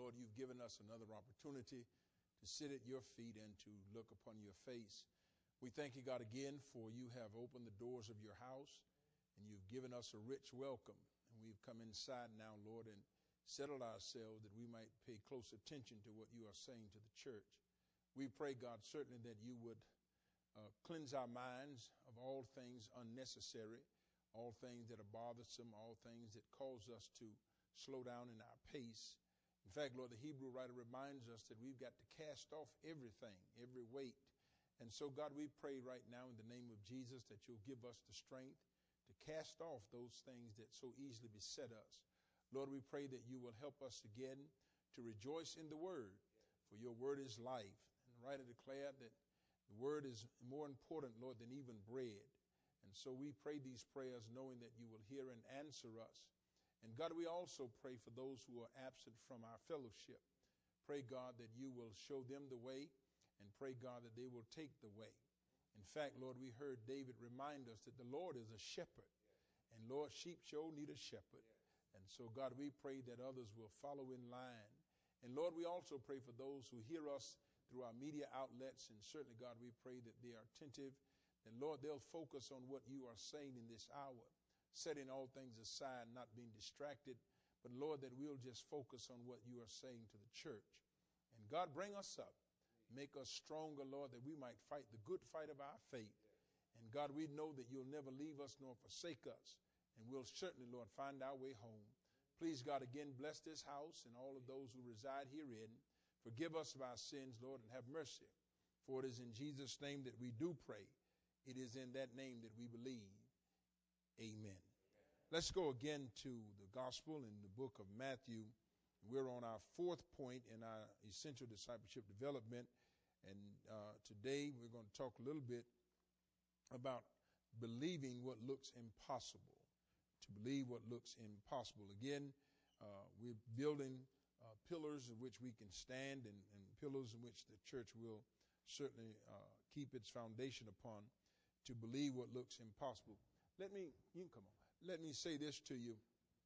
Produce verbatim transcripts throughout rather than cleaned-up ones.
Lord, you've given us another opportunity to sit at your feet and to look upon your face. We thank you, God, again, for you have opened the doors of your house and you've given us a rich welcome. And we've come inside now, Lord, and settled ourselves that we might pay close attention to what you are saying to the church. We pray, God, certainly that you would uh, cleanse our minds of all things unnecessary, all things that are bothersome, all things that cause us to slow down in our pace. In fact, Lord, the Hebrew writer reminds us that we've got to cast off everything, every weight. And so, God, we pray right now in the name of Jesus that you'll give us the strength to cast off those things that so easily beset us. Lord, we pray that you will help us again to rejoice in the word, for your word is life. And the writer declared that the word is more important, Lord, than even bread. And so we pray these prayers knowing that you will hear and answer us. And God, we also pray for those who are absent from our fellowship. Pray, God, that you will show them the way, and pray, God, that they will take the way. In fact, Lord, we heard David remind us that the Lord is a shepherd, and Lord, sheep sure need a shepherd. And so, God, we pray that others will follow in line. And Lord, we also pray for those who hear us through our media outlets. And certainly, God, we pray that they are attentive. And Lord, they'll focus on what you are saying in this hour, setting all things aside, not being distracted. But Lord, that we'll just focus on what you are saying to the church. And God, bring us up. Make us stronger, Lord, that we might fight the good fight of our faith. And God, we know that you'll never leave us nor forsake us. And we'll certainly, Lord, find our way home. Please, God, again, bless this house and all of those who reside herein. Forgive us of our sins, Lord, and have mercy. For it is in Jesus' name that we do pray. It is in that name that we believe. Amen. Amen. Let's go again to the gospel in the book of Matthew. We're on our fourth point in our essential discipleship development. And uh, today we're going to talk a little bit about believing what looks impossible. To believe what looks impossible. Again, uh, we're building uh, pillars in which we can stand, and, and pillars in which the church will certainly uh, keep its foundation upon, to believe what looks impossible. Let me, you can come on. Let me say this to you,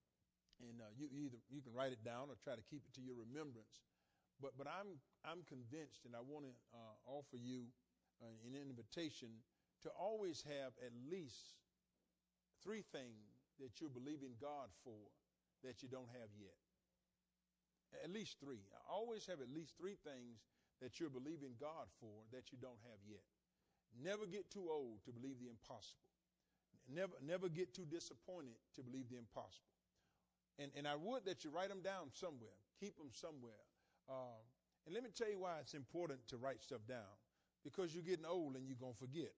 and uh, you either you can write it down or try to keep it to your remembrance. But but I'm I'm convinced, and I want to uh, offer you uh, an invitation to always have at least three things that you're believing God for that you don't have yet. At least three. I always have at least three things that you're believing God for that you don't have yet. Never get too old to believe the impossible. Never, never get too disappointed to believe the impossible. And, and I would that you write them down somewhere. Keep them somewhere. Uh, and let me tell you why it's important to write stuff down. Because you're getting old and you're going to forget.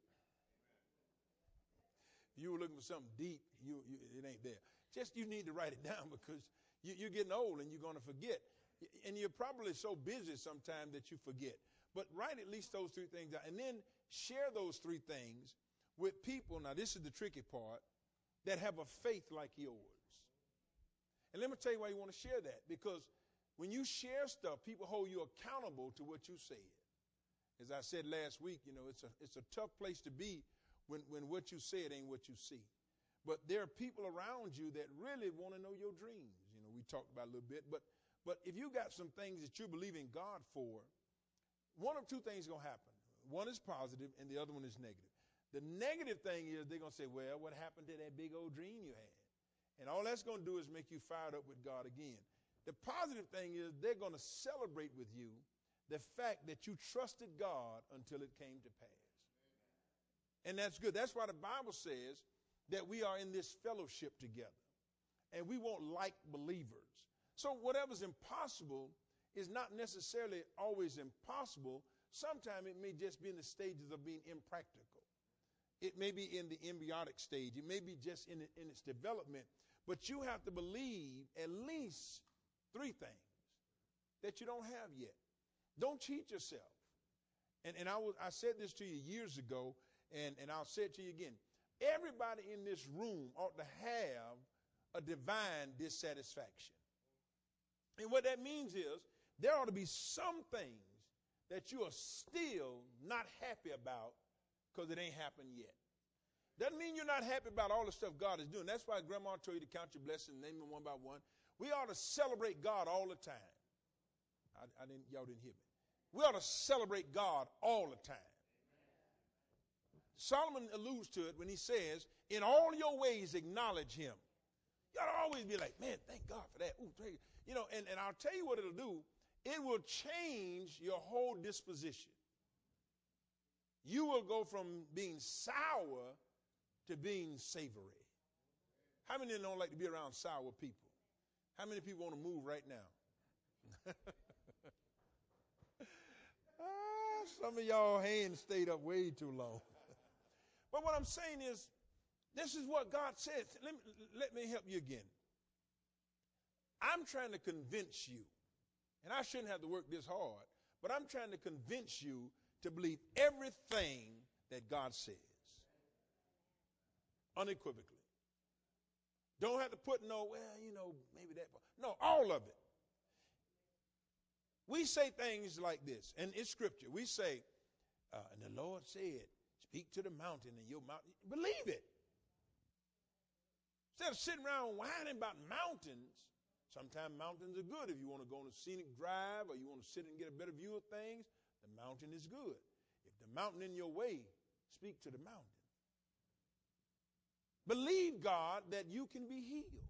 If you were looking for something deep, you, you, it ain't there. Just you need to write it down because you, you're getting old and you're going to forget. And you're probably so busy sometimes that you forget. But write at least those three things down. And then share those three things with people. Now, this is the tricky part, that have a faith like yours. And let me tell you why you want to share that. Because when you share stuff, people hold you accountable to what you said. As I said last week, you know, it's a it's a tough place to be when, when what you said ain't what you see. But there are people around you that really want to know your dreams. You know, we talked about it a little bit. But but if you got some things that you're believing God for, one of two things is going to happen. One is positive and the other one is negative. The negative thing is they're going to say, well, what happened to that big old dream you had? And all that's going to do is make you fired up with God again. The positive thing is they're going to celebrate with you the fact that you trusted God until it came to pass. And that's good. That's why the Bible says that we are in this fellowship together. And we want like believers. So whatever's impossible is not necessarily always impossible. Sometimes it may just be in the stages of being impractical. It may be in the embryonic stage. It may be just in, in its development. But you have to believe at least three things that you don't have yet. Don't cheat yourself. And, and I, was, I said this to you years ago, and, and I'll say it to you again. Everybody in this room ought to have a divine dissatisfaction. And what that means is there ought to be some things that you are still not happy about because it ain't happened yet. Doesn't mean you're not happy about all the stuff God is doing. That's why Grandma told you to count your blessings, name them one by one. We ought to celebrate God all the time. I, I didn't, y'all didn't hear me. We ought to celebrate God all the time. Solomon alludes to it when he says, in all your ways acknowledge him. You ought to always be like, man, thank God for that. Ooh, thank you. You know, and, and I'll tell you what it'll do. It will change your whole disposition. You will go from being sour to being savory. How many don't like to be around sour people? How many people want to move right now? ah, some of y'all hands stayed up way too long. But what I'm saying is, this is what God says. Let me, let me help you again. I'm trying to convince you, and I shouldn't have to work this hard, but I'm trying to convince you to believe everything that God says. Unequivocally. Don't have to put no, well, you know, maybe that. No, all of it. We say things like this, and it's scripture. We say, uh, and the Lord said, speak to the mountain and your mountain. Believe it. Instead of sitting around whining about mountains, sometimes mountains are good. If you want to go on a scenic drive or you want to sit and get a better view of things, the mountain is good. If the mountain in your way, speak to the mountain. Believe God that you can be healed.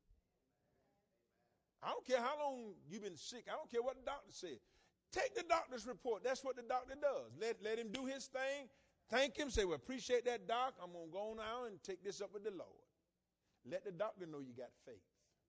I don't care how long you've been sick. I don't care what the doctor said. Take the doctor's report. That's what the doctor does. Let, let him do his thing. Thank him. Say, well, appreciate that, doc. I'm going to go on now and take this up with the Lord. Let the doctor know you got faith.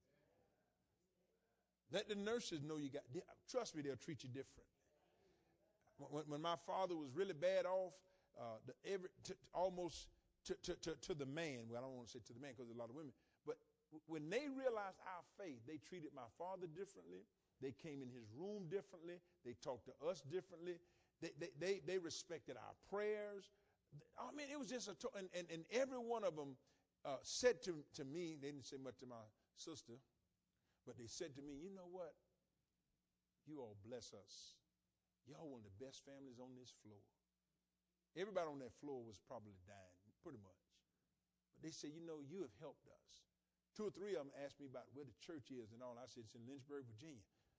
Let the nurses know you got, trust me, they'll treat you different. When, when my father was really bad off, uh, the, every, to, almost to, to, to, to the man, well, I don't want to say to the man because there's a lot of women, but when they realized our faith, they treated my father differently. They came in his room differently. They talked to us differently. They, they, they, they respected our prayers. I mean, it was just a, and, and, and every one of them uh, said to, to me, they didn't say much to my sister, but they said to me, you know what? You all bless us. Y'all one of the best families on this floor. Everybody on that floor was probably dying, pretty much. But they said, you know, you have helped us. Two or three of them asked me about where the church is and all. I said, it's in Lynchburg, Virginia.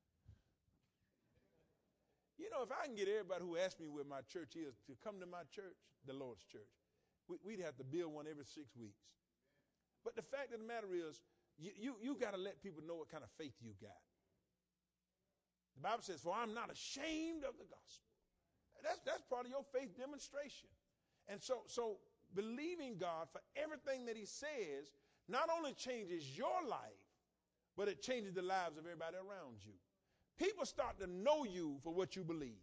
You know, if I can get everybody who asked me where my church is to come to my church, the Lord's church, we, we'd have to build one every six weeks. But the fact of the matter is, you, you, you got to let people know what kind of faith you got. The Bible says, for I'm not ashamed of the gospel. That's, that's part of your faith demonstration. And so, so believing God for everything that he says not only changes your life, but it changes the lives of everybody around you. People start to know you for what you believe.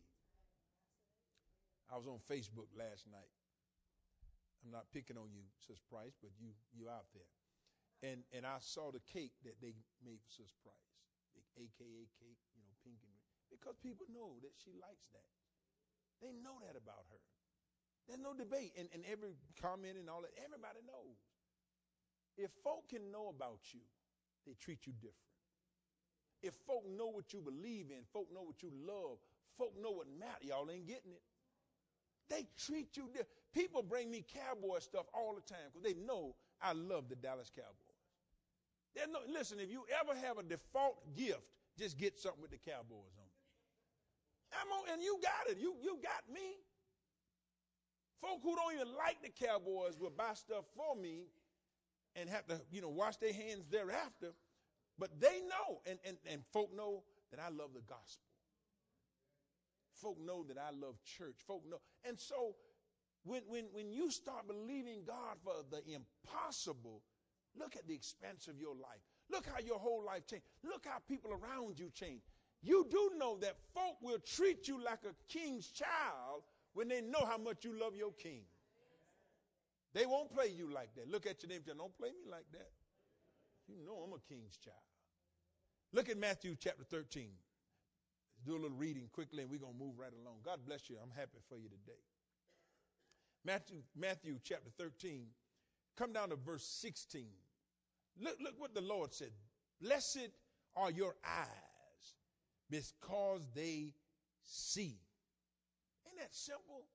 I was on Facebook last night. I'm not picking on you, Sis Price, but you you out there. And and I saw the cake that they made for Sis Price, the A K A cake, you know, pink and red, because people know that she likes that. They know that about her. There's no debate. And, and every comment and all that, everybody knows. If folk can know about you, they treat you different. If folk know what you believe in, folk know what you love, folk know what matters, y'all ain't getting it. They treat you different. People bring me Cowboy stuff all the time because they know I love the Dallas Cowboys. There's no, listen, if you ever have a default gift, just get something with the Cowboys on it. I'm on, and you got it. You, you got me. Folk who don't even like the Cowboys will buy stuff for me and have to, you know, wash their hands thereafter. But they know, and, and, and folk know that I love the gospel. Folk know that I love church. Folk know. And so when, when, when you start believing God for the impossible, look at the expanse of your life. Look how your whole life changed. Look how people around you change. You do know that folk will treat you like a king's child when they know how much you love your king. They won't play you like that. Look at your name and say, don't play me like that. You know I'm a king's child. Look at Matthew chapter thirteen. Let's do a little reading quickly and we're going to move right along. God bless you. I'm happy for you today. Matthew, Matthew chapter thirteen. Come down to verse sixteen. Look, look what the Lord said. Blessed are your eyes because they see. Ain't that simple?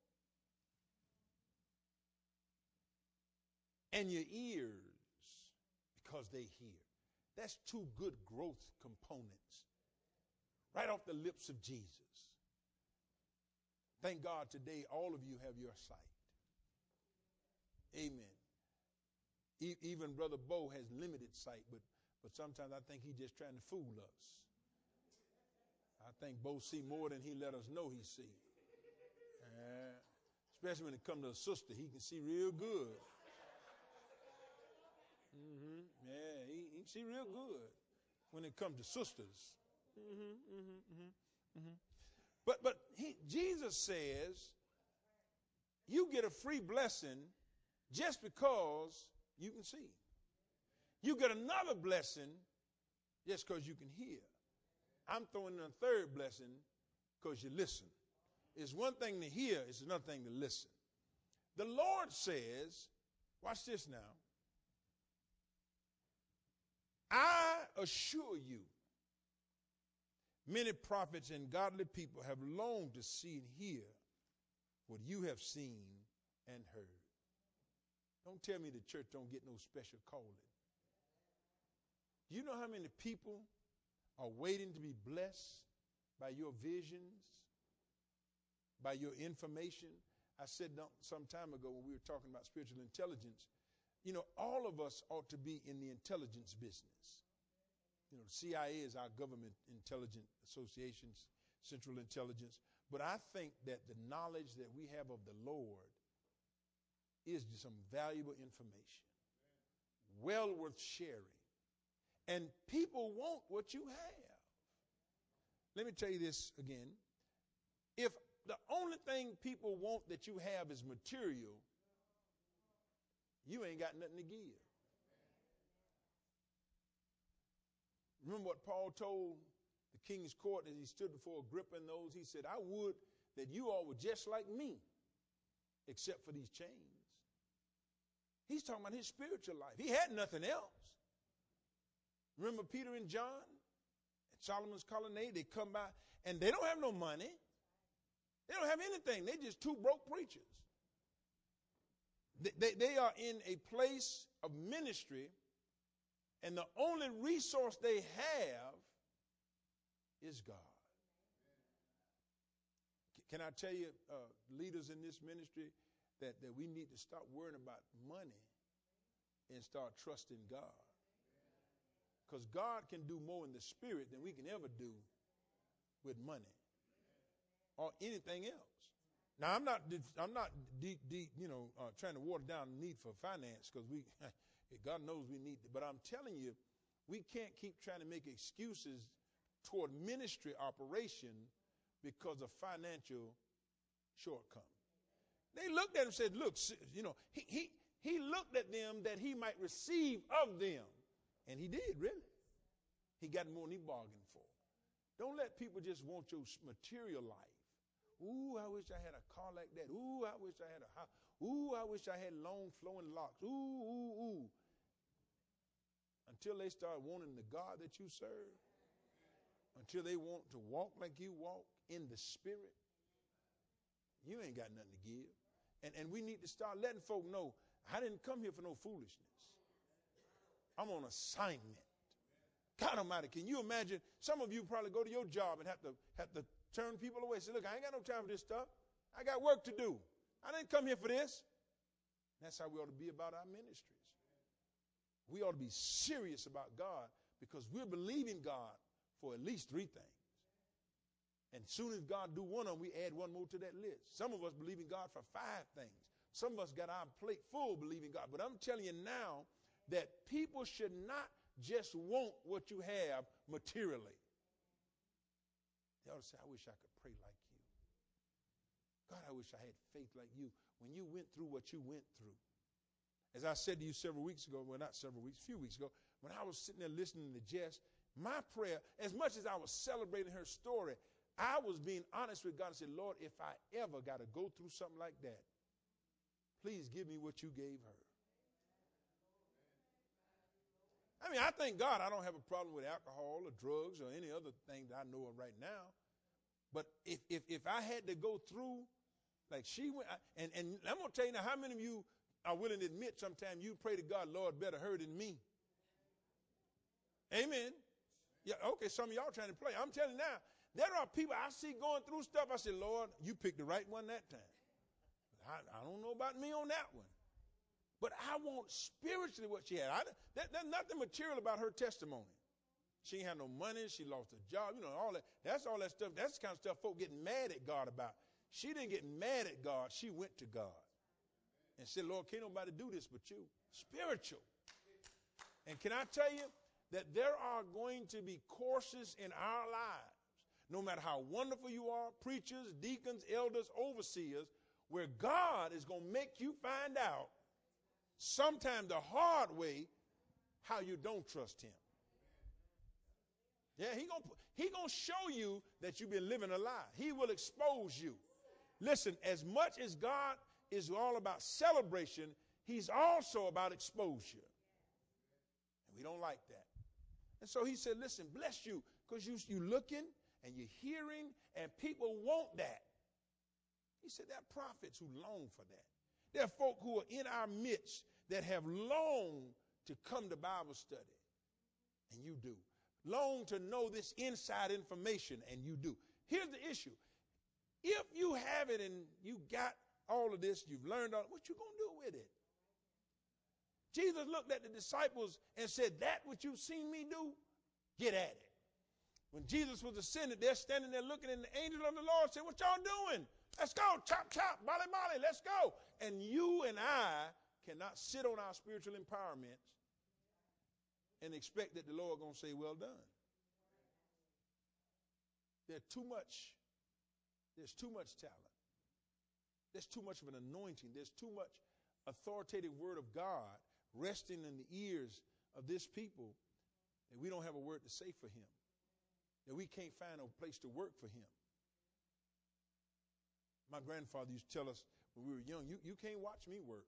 And your ears because they hear. That's two good growth components. right off the lips of Jesus. Thank God today all of you have your sight. Amen. E- even Brother Bo has limited sight, but, but sometimes I think he's just trying to fool us. I think Bo see more than he let us know he see. Uh, especially when it comes to a sister, he can see real good. Mm-hmm. Yeah, he, he can see real good when it comes to sisters. Mm-hmm, mm-hmm, mm-hmm, mm-hmm. But but he, Jesus says you get a free blessing just because you can see. You get another blessing just because you can hear. I'm throwing in a third blessing because you listen. It's one thing to hear, it's another thing to listen. The Lord says, watch this now, I assure you, many prophets and godly people have longed to see and hear what you have seen and heard. Don't tell me the church don't get no special calling. Do you know how many people are waiting to be blessed by your visions, by your information? I said some time ago when we were talking about spiritual intelligence, you know, all of us ought to be in the intelligence business. You know, the C I A is our government intelligence association, Central Intelligence. But I think that the knowledge that we have of the Lord is some valuable information, well worth sharing. And people want what you have. Let me tell you this again. If the only thing people want that you have is material, you ain't got nothing to give. Remember what Paul told the king's court as he stood before Agrippa and those? He said, I would that you all were just like me, except for these chains. He's talking about his spiritual life. He had nothing else. Remember Peter and John at Solomon's colonnade? They come by and they don't have no money. They don't have anything. They're just two broke preachers. They, they, they are in a place of ministry, and the only resource they have is God. Can I tell you, uh, leaders in this ministry, that, that we need to stop worrying about money and start trusting God. Because God can do more in the spirit than we can ever do with money or anything else. Now, I'm not, I'm not deep, deep, you know, uh, trying to water down the need for finance, because we, God knows we need it. But I'm telling you, we can't keep trying to make excuses toward ministry operation because of financial shortcomings. They looked at him and said, look, you know, he, he, he looked at them that he might receive of them. And he did, really. He got more than he bargained for. Don't let people just want your material life. Ooh, I wish I had a car like that. Ooh, I wish I had a house. Ooh, I wish I had long flowing locks. Ooh, ooh, ooh. Until they start wanting the God that you serve, until they want to walk like you walk in the spirit, you ain't got nothing to give. And, and we need to start letting folk know, I didn't come here for no foolishness. I'm on assignment. God Almighty, can you imagine? Some of you probably go to your job and have to have to turn people away. Say, look, I ain't got no time for this stuff. I got work to do. I didn't come here for this. That's how we ought to be about our ministries. We ought to be serious about God, because we're believing God for at least three things. And as soon as God do one of them, we add one more to that list. Some of us believe in God for five things. Some of us got our plate full believing God. But I'm telling you now that people should not just want what you have materially. They ought to say, I wish I could pray like you. God, I wish I had faith like you. When you went through what you went through. As I said to you several weeks ago, well, not several weeks, a few weeks ago, when I was sitting there listening to Jess, my prayer, as much as I was celebrating her story, I was being honest with God and said, Lord, if I ever got to go through something like that, please give me what you gave her. I mean, I thank God I don't have a problem with alcohol or drugs or any other thing that I know of right now. But if if, if I had to go through like she went, and, and I'm going to tell you now, how many of you are willing to admit sometimes you pray to God, Lord, better her than me? Amen. Yeah, okay, some of y'all trying to play. I'm telling you now, there are people I see going through stuff. I say, Lord, you picked the right one that time. I, I don't know about me on that one. But I want spiritually what she had. I, that, there's nothing material about her testimony. She ain't had no money. She lost her job. You know, all that. That's all that stuff. That's the kind of stuff folk getting mad at God about. She didn't get mad at God. She went to God and said, Lord, can't nobody do this but you. Spiritual. And can I tell you that there are going to be courses in our lives, no matter how wonderful you are, preachers, deacons, elders, overseers, where God is going to make you find out sometime the hard way how you don't trust him. Yeah, he gonna he gonna show you that you've been living a lie. He will expose you. Listen, as much as God is all about celebration, he's also about exposure. And we don't like that. And so he said, listen, bless you, because you you looking and you're hearing, and people want that. He said, there are prophets who long for that. There are folk who are in our midst that have longed to come to Bible study, and you do. Long to know this inside information, and you do. Here's the issue. If you have it and you got all of this, you've learned all, what you going to do with it? Jesus looked at the disciples and said, that what you've seen me do, get at it. When Jesus was ascended, they're standing there looking, and the angel of the Lord said, what y'all doing? Let's go, chop, chop, bali, bali, let's go. And you and I cannot sit on our spiritual empowerments and expect that the Lord going to say, well done. There's too much, there's too much talent. There's too much of an anointing. There's too much authoritative word of God resting in the ears of this people that we don't have a word to say for him, that we can't find a place to work for him. My grandfather used to tell us when we were young, you, you can't watch me work.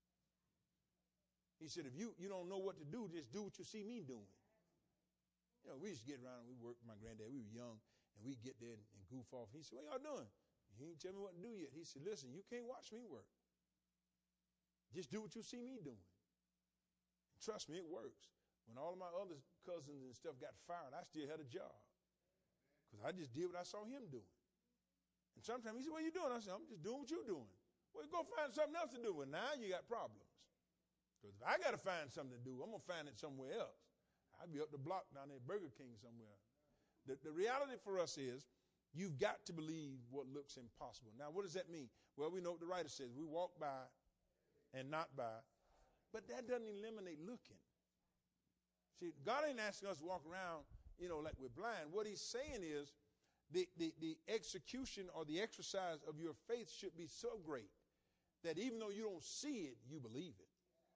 He said, if you, you don't know what to do, just do what you see me doing. You know, we used to get around and we worked with my granddad. We were young, and we'd get there and, and goof off. He said, what y'all doing? He ain't tell me what to do yet. He said, listen, you can't watch me work. Just do what you see me doing. And trust me, it works. When all of my other cousins and stuff got fired, I still had a job because I just did what I saw him doing. And sometimes he said, what are you doing? I said, I'm just doing what you're doing. Well, go find something else to do. Well, now you got problems. Because if I got to find something to do, I'm going to find it somewhere else. I'd be up the block down there at Burger King somewhere. The, the reality for us is you've got to believe what looks impossible. Now, what does that mean? Well, we know what the writer says. We walk by and not by. But that doesn't eliminate looking. See, God ain't asking us to walk around, you know, like we're blind. What he's saying is the, the, the execution or the exercise of your faith should be so great that even though you don't see it, you believe it.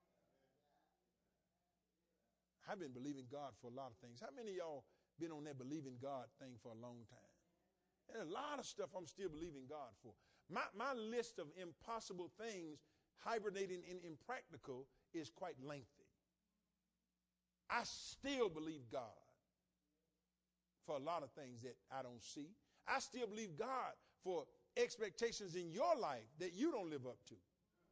I've been believing God for a lot of things. How many of y'all been on that believing God thing for a long time? There's a lot of stuff I'm still believing God for. My, my list of impossible things hibernating in impractical is quite lengthy. I still believe God for a lot of things that I don't see. I still believe God for expectations in your life that you don't live up to.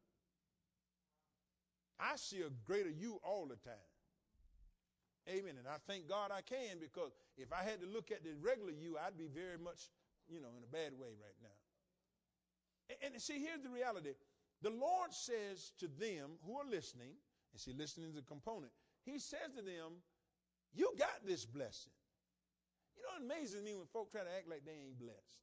I see a greater you all the time. Amen. And I thank God I can, because if I had to look at the regular you, I'd be very much, you know, in a bad way right now. And, and see, here's the reality. The Lord says to them who are listening, and see, listening is a component. He says to them, you got this blessing. You know, it amazes me when folk try to act like they ain't blessed.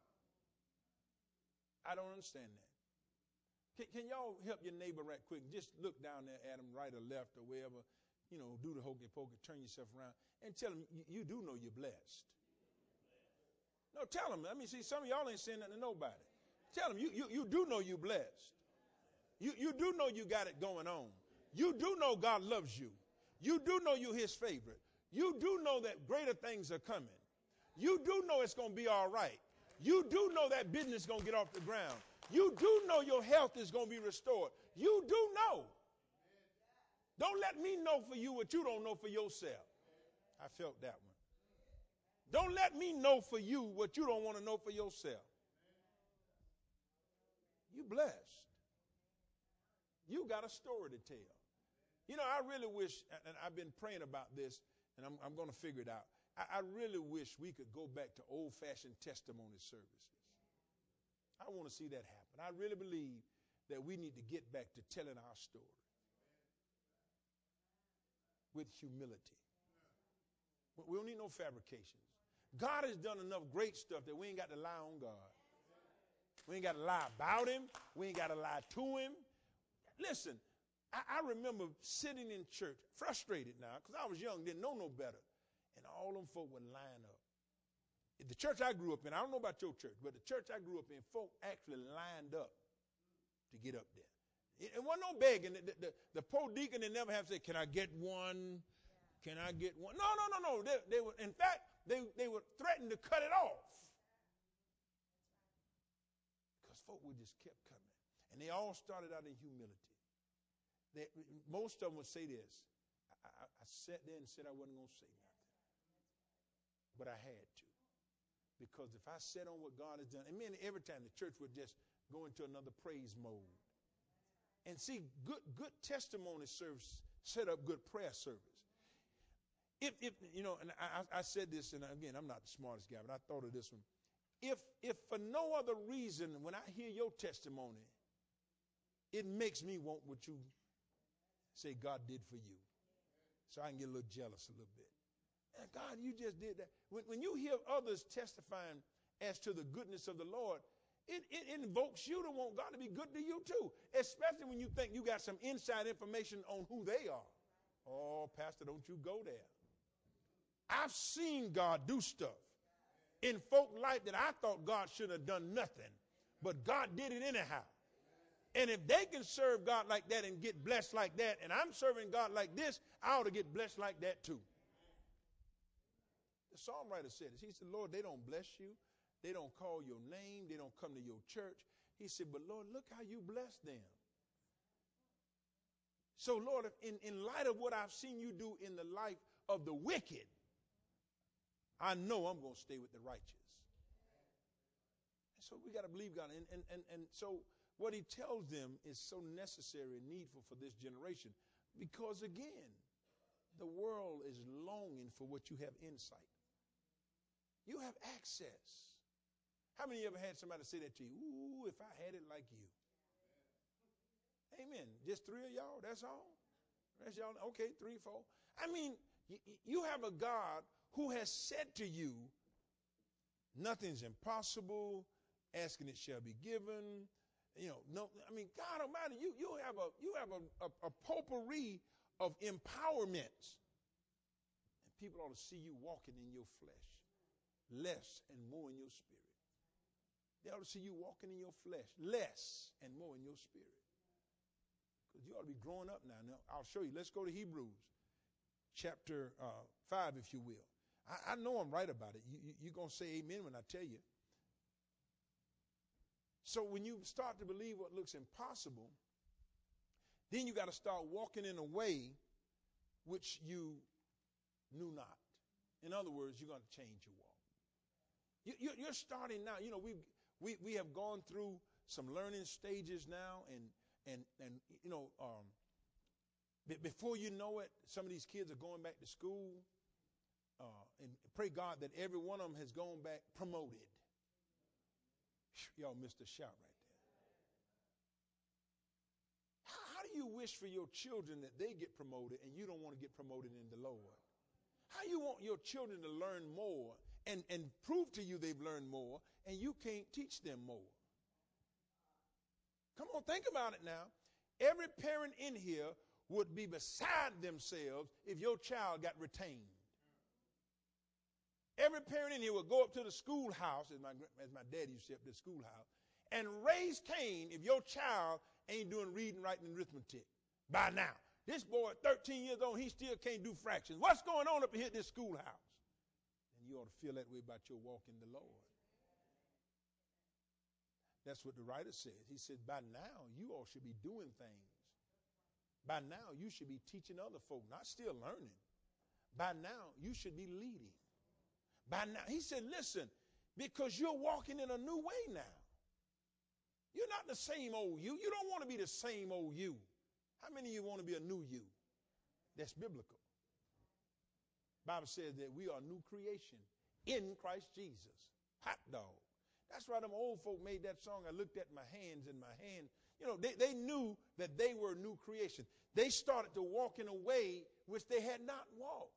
I don't understand that. Can, can y'all help your neighbor right quick? Just look down there at him, right or left or wherever. You know, do the hokey pokey, turn yourself around, and tell them you, you do know you're blessed. No, tell them. I mean, see, some of y'all ain't saying nothing to nobody. Tell them you, you, you do know you're blessed. You, you do know you got it going on. You do know God loves you. You do know you're his favorite. You do know that greater things are coming. You do know it's going to be all right. You do know that business is going to get off the ground. You do know your health is going to be restored. You do know. Don't let me know for you what you don't know for yourself. I felt that one. Don't let me know for you what you don't want to know for yourself. You blessed. You got a story to tell. You know, I really wish, and I've been praying about this, and I'm, I'm going to figure it out. I, I really wish we could go back to old-fashioned testimony services. I want to see that happen. I really believe that we need to get back to telling our story with humility. We don't need no fabrications. God has done enough great stuff that we ain't got to lie on God. We ain't got to lie about him. We ain't got to lie to him. Listen, I, I remember sitting in church, frustrated now, because I was young, didn't know no better. And all them folk would line up. The church I grew up in, I don't know about your church, but the church I grew up in, folk actually lined up to get up there. It, it wasn't no begging. The, the, the, the poor deacon, they never have to say, can I get one? Can I get one? No, no, no, no. They, they were, in fact, they, they would threaten to cut it off. Because folk would just kept coming. And they all started out in humility. They, most of them would say this. I, I, I sat there and said I wasn't going to say nothing. But I had to. Because if I sat on what God has done, and man, every time the church would just go into another praise mode. And see, good good testimony service set up good prayer service. If, if you know, and I, I said this, and again, I'm not the smartest guy, but I thought of this one. If, if for no other reason, when I hear your testimony, it makes me want what you say God did for you. So I can get a little jealous a little bit. And God, you just did that. When, when you hear others testifying as to the goodness of the Lord, it, it invokes you to want God to be good to you too, especially when you think you got some inside information on who they are. Oh, Pastor, don't you go there. I've seen God do stuff in folk life that I thought God should have done nothing, but God did it anyhow. And if they can serve God like that and get blessed like that, and I'm serving God like this, I ought to get blessed like that too. The psalm writer said this. He said, Lord, they don't bless you. They don't call your name. They don't come to your church. He said, but Lord, look how you bless them. So, Lord, in, in light of what I've seen you do in the life of the wicked, I know I'm going to stay with the righteous. And so we got to believe God. And, and, and, and so what he tells them is so necessary and needful for this generation. Because, again, the world is longing for what you have insight. You have access. How many of you ever had somebody say that to you? Ooh, if I had it like you. Amen. Just three of y'all, that's all? That's y'all. Okay, three, four. I mean, y- you have a God who has said to you, nothing's impossible, asking it shall be given. You know, no, I mean, God Almighty, you, you have a you have a, a, a potpourri of empowerments. And people ought to see you walking in your flesh, less and more in your spirit. They ought to see you walking in your flesh, less and more in your spirit. Because you ought to be growing up now. Now, I'll show you. Let's go to Hebrews chapter uh, five, if you will. I, I know I'm right about it. You, you, you're going to say amen when I tell you. So when you start to believe what looks impossible, then you got to start walking in a way which you knew not. In other words, you're going to change your walk. You, you, you're starting now. You know, we we we have gone through some learning stages now, and and and you know, um, b- before you know it, some of these kids are going back to school, uh, and pray God that every one of them has gone back promoted. Y'all missed a shout right there. How, how do you wish for your children that they get promoted and you don't want to get promoted in the Lord? How you want your children to learn more and, and prove to you they've learned more and you can't teach them more? Come on, think about it now. Every parent in here would be beside themselves if your child got retained. Every parent in here would go up to the schoolhouse, as my, as my dad used to say up to the schoolhouse, and raise Cain if your child ain't doing reading, writing, and arithmetic by now. This boy at thirteen years old, he still can't do fractions. What's going on up here at this schoolhouse? And you ought to feel that way about your walk in the Lord. That's what the writer says. He said, by now, you all should be doing things. By now, you should be teaching other folk, not still learning. By now, you should be leading. By now, he said, listen, because you're walking in a new way now. You're not the same old you. You don't want to be the same old you. How many of you want to be a new you? That's biblical. Bible says that we are new creation in Christ Jesus. Hot dog. That's why them old folk made that song. I looked at my hands and my hand. You know, they, they knew that they were new creation. They started to walk in a way which they had not walked.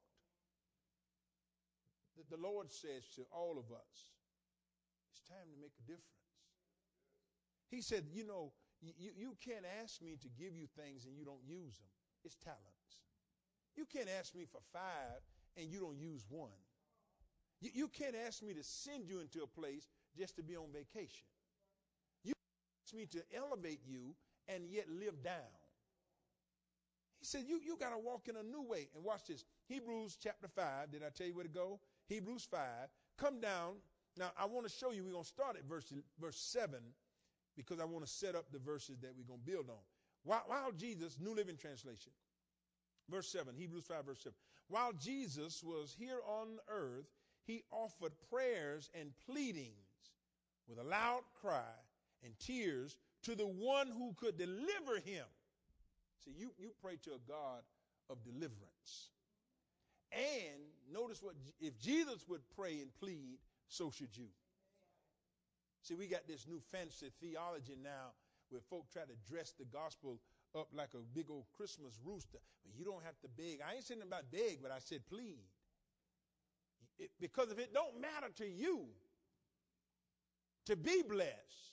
The, the Lord says to all of us, it's time to make a difference. He said, you know, you, you can't ask me to give you things and you don't use them. It's talents. You can't ask me for five and you don't use one. You, you can't ask me to send you into a place just to be on vacation. You ask me to elevate you and yet live down. He said, you, you got to walk in a new way. And watch this. Hebrews chapter five. Did I tell you where to go? Hebrews five. Come down. Now, I want to show you. We're going to start at verse, verse seven because I want to set up the verses that we're going to build on. While, while Jesus, New Living Translation, verse seven, Hebrews five, verse seven. While Jesus was here on earth, he offered prayers and pleadings with a loud cry and tears to the one who could deliver him. See, you, you pray to a God of deliverance. And notice what, if Jesus would pray and plead, so should you. See, we got this new fancy theology now where folk try to dress the gospel up like a big old Christmas rooster. But you don't have to beg. I ain't saying about beg, but I said plead. It, because if it don't matter to you to be blessed,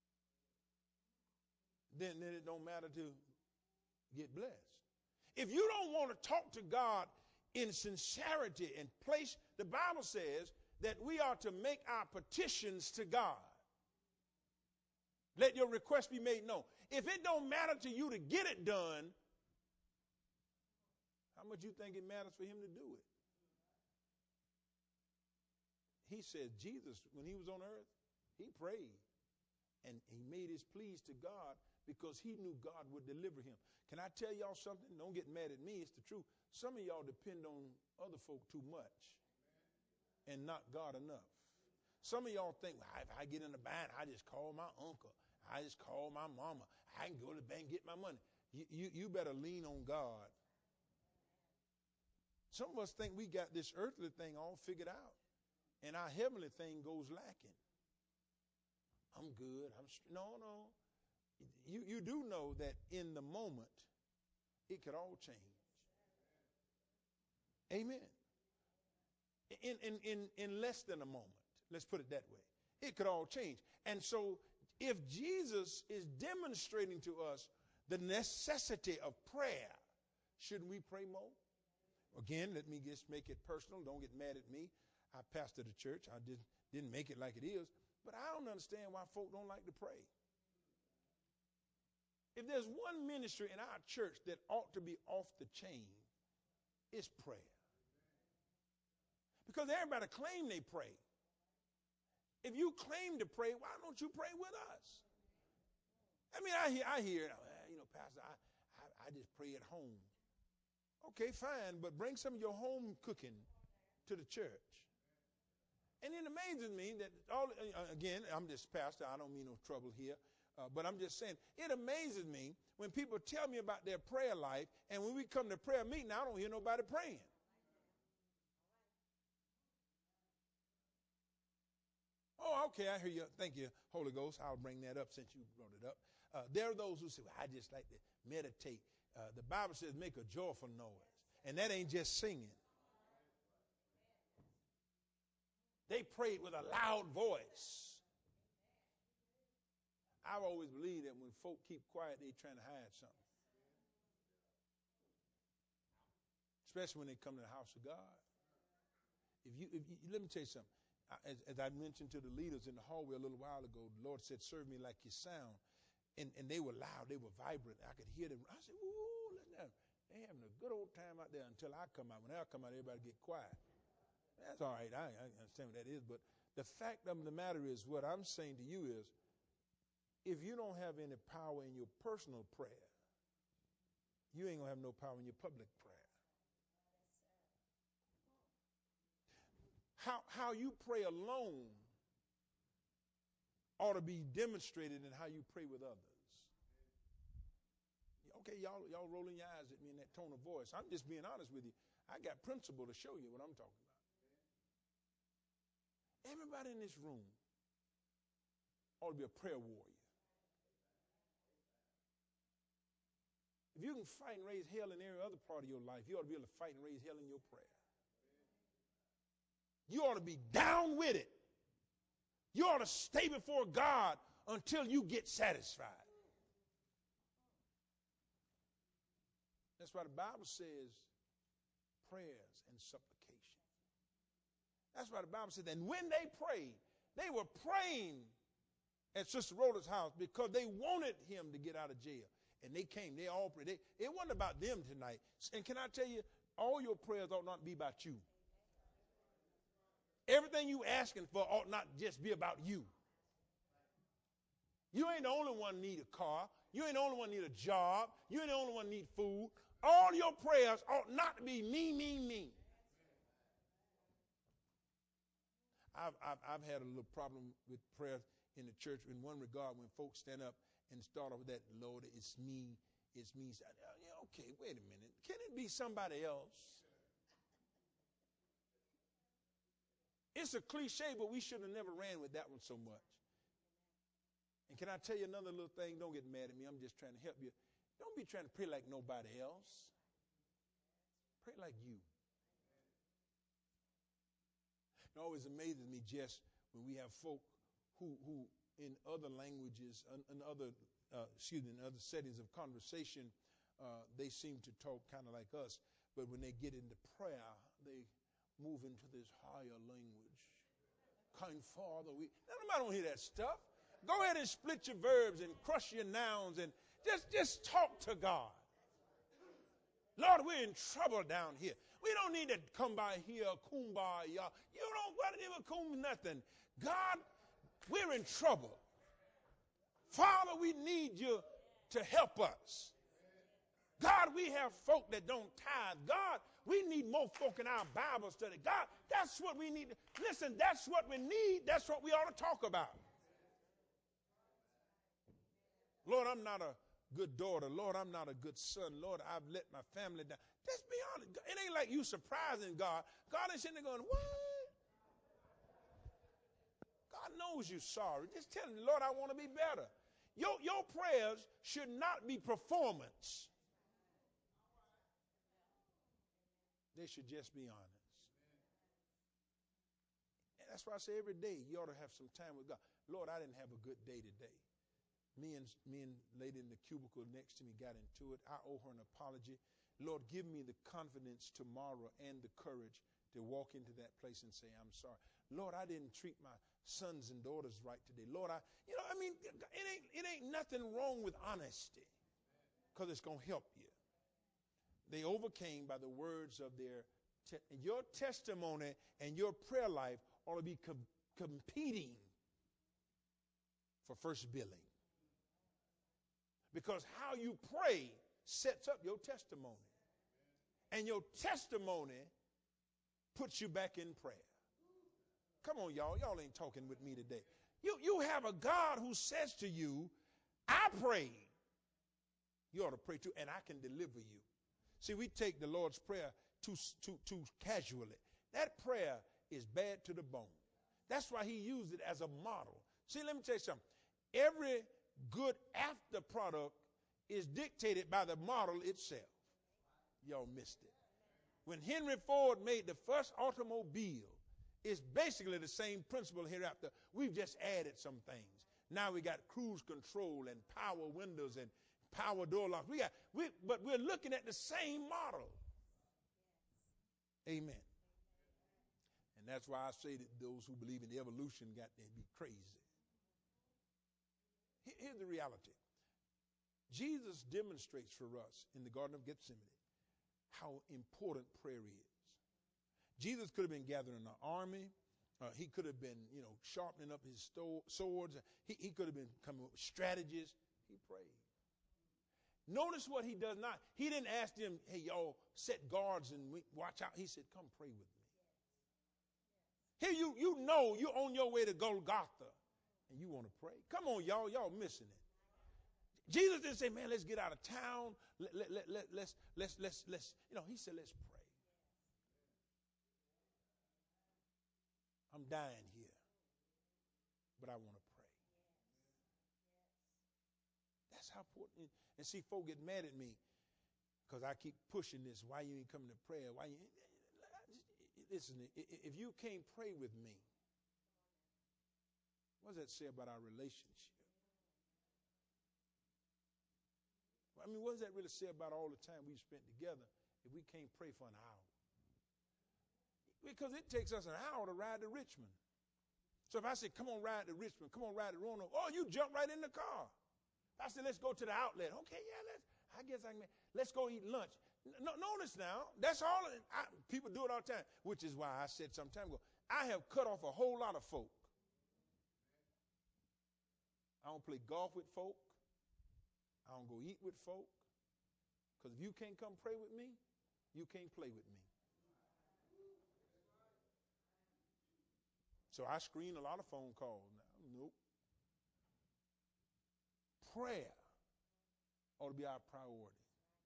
then, then it don't matter to get blessed. If you don't want to talk to God in sincerity and place, the Bible says that we are to make our petitions to God. Let your request be made known. If it don't matter to you to get it done, how much you think it matters for him to do it? He said Jesus, when he was on earth, he prayed and he made his pleas to God because he knew God would deliver him. Can I tell y'all something? Don't get mad at me. It's the truth. Some of y'all depend on other folk too much and not God enough. Some of y'all think, well, if I get in a bind, I just call my uncle. I just call my mama. I can go to the bank and get my money. You, you, you better lean on God. Some of us think we got this earthly thing all figured out, and our heavenly thing goes lacking. I'm good. I'm no, no. You, you do know that in the moment, it could all change. Amen. In, in, in, in less than a moment. Let's put it that way. It could all change. And so if Jesus is demonstrating to us the necessity of prayer, shouldn't we pray more? Again, let me just make it personal. Don't get mad at me. I pastored a church. I didn't, didn't make it like it is. But I don't understand why folk don't like to pray. If there's one ministry in our church that ought to be off the chain, it's prayer. Because everybody claim they pray. If you claim to pray, why don't you pray with us? I mean, I hear, I hear, you know, Pastor, I, I, I just pray at home. Okay, fine, but bring some of your home cooking to the church. And it amazes me that all, again, I'm just pastor. I don't mean no trouble here. Uh, but I'm just saying, it amazes me when people tell me about their prayer life, and when we come to prayer meeting, I don't hear nobody praying. Oh, okay, I hear you. Thank you, Holy Ghost. I'll bring that up since you brought it up. Uh, there are those who say, well, I just like to meditate. Uh, the Bible says make a joyful noise, and that ain't just singing. They prayed with a loud voice. I've always believed that when folk keep quiet, they're trying to hide something. Especially when they come to the house of God. If you, if you let me tell you something. As, as I mentioned to the leaders in the hallway a little while ago, the Lord said, serve me like your sound. And, and they were loud. They were vibrant. I could hear them. I said, ooh, listen to them. They're having a good old time out there until I come out. When I come out, everybody get quiet. That's all right. I, I understand what that is. But the fact of the matter is, what I'm saying to you is, if you don't have any power in your personal prayer, you ain't going to have no power in your public prayer. How, how you pray alone ought to be demonstrated in how you pray with others. Okay, y'all, y'all rolling your eyes at me in that tone of voice. I'm just being honest with you. I got principle to show you what I'm talking about. Everybody in this room ought to be a prayer warrior. If you can fight and raise hell in every other part of your life, you ought to be able to fight and raise hell in your prayer. You ought to be down with it. You ought to stay before God until you get satisfied. That's why the Bible says prayers and supplication. That's why the Bible says, and when they prayed, they were praying at Sister Rhoda's house because they wanted him to get out of jail. And they came, they all prayed. They, it wasn't about them tonight. And can I tell you, all your prayers ought not be about you. Everything you asking for ought not just be about you. You ain't the only one need a car. You ain't the only one need a job. You ain't the only one need food. All your prayers ought not to be me, me, me. I've, I've, I've had a little problem with prayer in the church in one regard when folks stand up and start off with that, Lord, it's me, it's me. Okay, wait a minute. Can it be somebody else? It's a cliche, but we should have never ran with that one so much. And can I tell you another little thing? Don't get mad at me. I'm just trying to help you. Don't be trying to pray like nobody else. Pray like you. It always amazes me, Jess, when we have folk who, who in other languages, in, in other, uh, excuse me, in other settings of conversation, uh, they seem to talk kind of like us. But when they get into prayer, they move into this higher language. Kind Father, we, nobody don't hear that stuff. Go ahead and split your verbs and crush your nouns and just, just talk to God. Lord, we're in trouble down here. We don't need to come by here, kumbaya. You don't got to give a kum nothing. God, we're in trouble. Father, we need you to help us. God, we have folk that don't tithe. God, we need more folk in our Bible study. God, that's what we need. Listen, that's what we need. That's what we ought to talk about. Lord, I'm not a good daughter. Lord, I'm not a good son. Lord, I've let my family down. Just be honest. It ain't like you surprising God. God ain't sitting there going, what? God knows you're sorry. Just tell him, Lord, I want to be better. Your, your prayers should not be performance. They should just be honest. And that's why I say every day you ought to have some time with God. Lord, I didn't have a good day today. Me and me and lady in the cubicle next to me got into it. I owe her an apology. Lord, give me the confidence tomorrow and the courage to walk into that place and say, I'm sorry. Lord, I didn't treat my sons and daughters right today. Lord, I, you know, I mean, it ain't, it ain't nothing wrong with honesty because it's going to help you. They overcame by the words of their, te- your testimony and your prayer life ought to be co- competing for first billing. Because how you pray sets up your testimony. And your testimony puts you back in prayer. Come on, y'all. Y'all ain't talking with me today. You, you have a God who says to you, I prayed. You ought to pray too, and I can deliver you. See, we take the Lord's Prayer too, too, too casually. That prayer is bad to the bone. That's why he used it as a model. See, let me tell you something. Every good after product is dictated by the model itself. Y'all missed it. When Henry Ford made the first automobile, it's basically the same principle hereafter. We've just added some things. Now we got cruise control and power windows and power door locks. We got, we, but we're looking at the same model. Amen. And that's why I say that those who believe in evolution got to be crazy. Here's the reality. Jesus demonstrates for us in the Garden of Gethsemane how important prayer is. Jesus could have been gathering an army. Uh, he could have been, you know, sharpening up his sto- swords. He, he could have been coming up with strategies. He prayed. Notice what he does not. He didn't ask them, hey, y'all, set guards and watch out. He said, come pray with me. Here you, you know you're on your way to Golgotha. And you want to pray? Come on, y'all. Y'all missing it. Jesus didn't say, man, let's get out of town. Let, let, let, let, let's, let's, let's, let's, you know, he said, let's pray. I'm dying here, but I want to pray. That's how important. And see, folk get mad at me because I keep pushing this. Why you ain't coming to prayer? Why you? Listen, if you can't pray with me, what does that say about our relationship? I mean, what does that really say about all the time we've spent together if we can't pray for an hour? Because it takes us an hour to ride to Richmond. So if I say, come on, ride to Richmond, come on, ride to Roanoke, oh, you jump right in the car. I said, let's go to the outlet. Okay, yeah, let's, I guess I can, let's go eat lunch. No, notice now, that's all, I, people do it all the time, which is why I said some time ago, I have cut off a whole lot of folk. I don't play golf with folk. I don't go eat with folk. Because if you can't come pray with me, you can't play with me. So I screen a lot of phone calls now. Nope. Prayer ought to be our priority.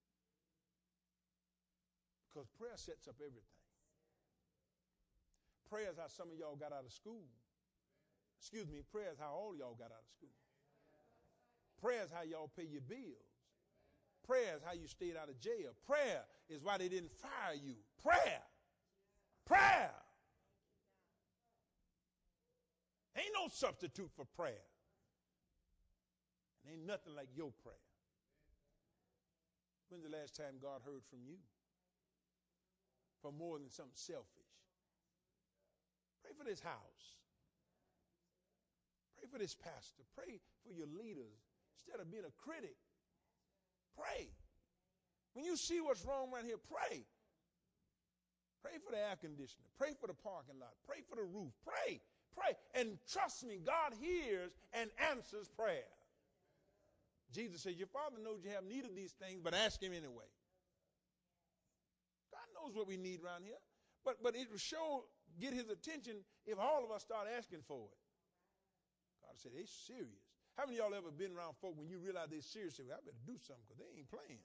Because prayer sets up everything. Prayer is how some of y'all got out of school. Excuse me, prayer is how all y'all got out of school. Prayer is how y'all pay your bills. Prayer is how you stayed out of jail. Prayer is why they didn't fire you. Prayer. Prayer. Ain't no substitute for prayer. And ain't nothing like your prayer. When's the last time God heard from you? For more than something selfish. Pray for this house. Pray for this pastor. Pray for your leaders. Instead of being a critic, pray. When you see what's wrong right here, pray. Pray for the air conditioner. Pray for the parking lot. Pray for the roof. Pray. Pray. And trust me, God hears and answers prayer. Jesus said, your Father knows you have need of these things, but ask him anyway. God knows what we need around here. But, but it will show, get his attention if all of us start asking for it. God said, they're serious. How many of y'all ever been around folk when you realize they're serious? Say, well, I better do something because they ain't playing.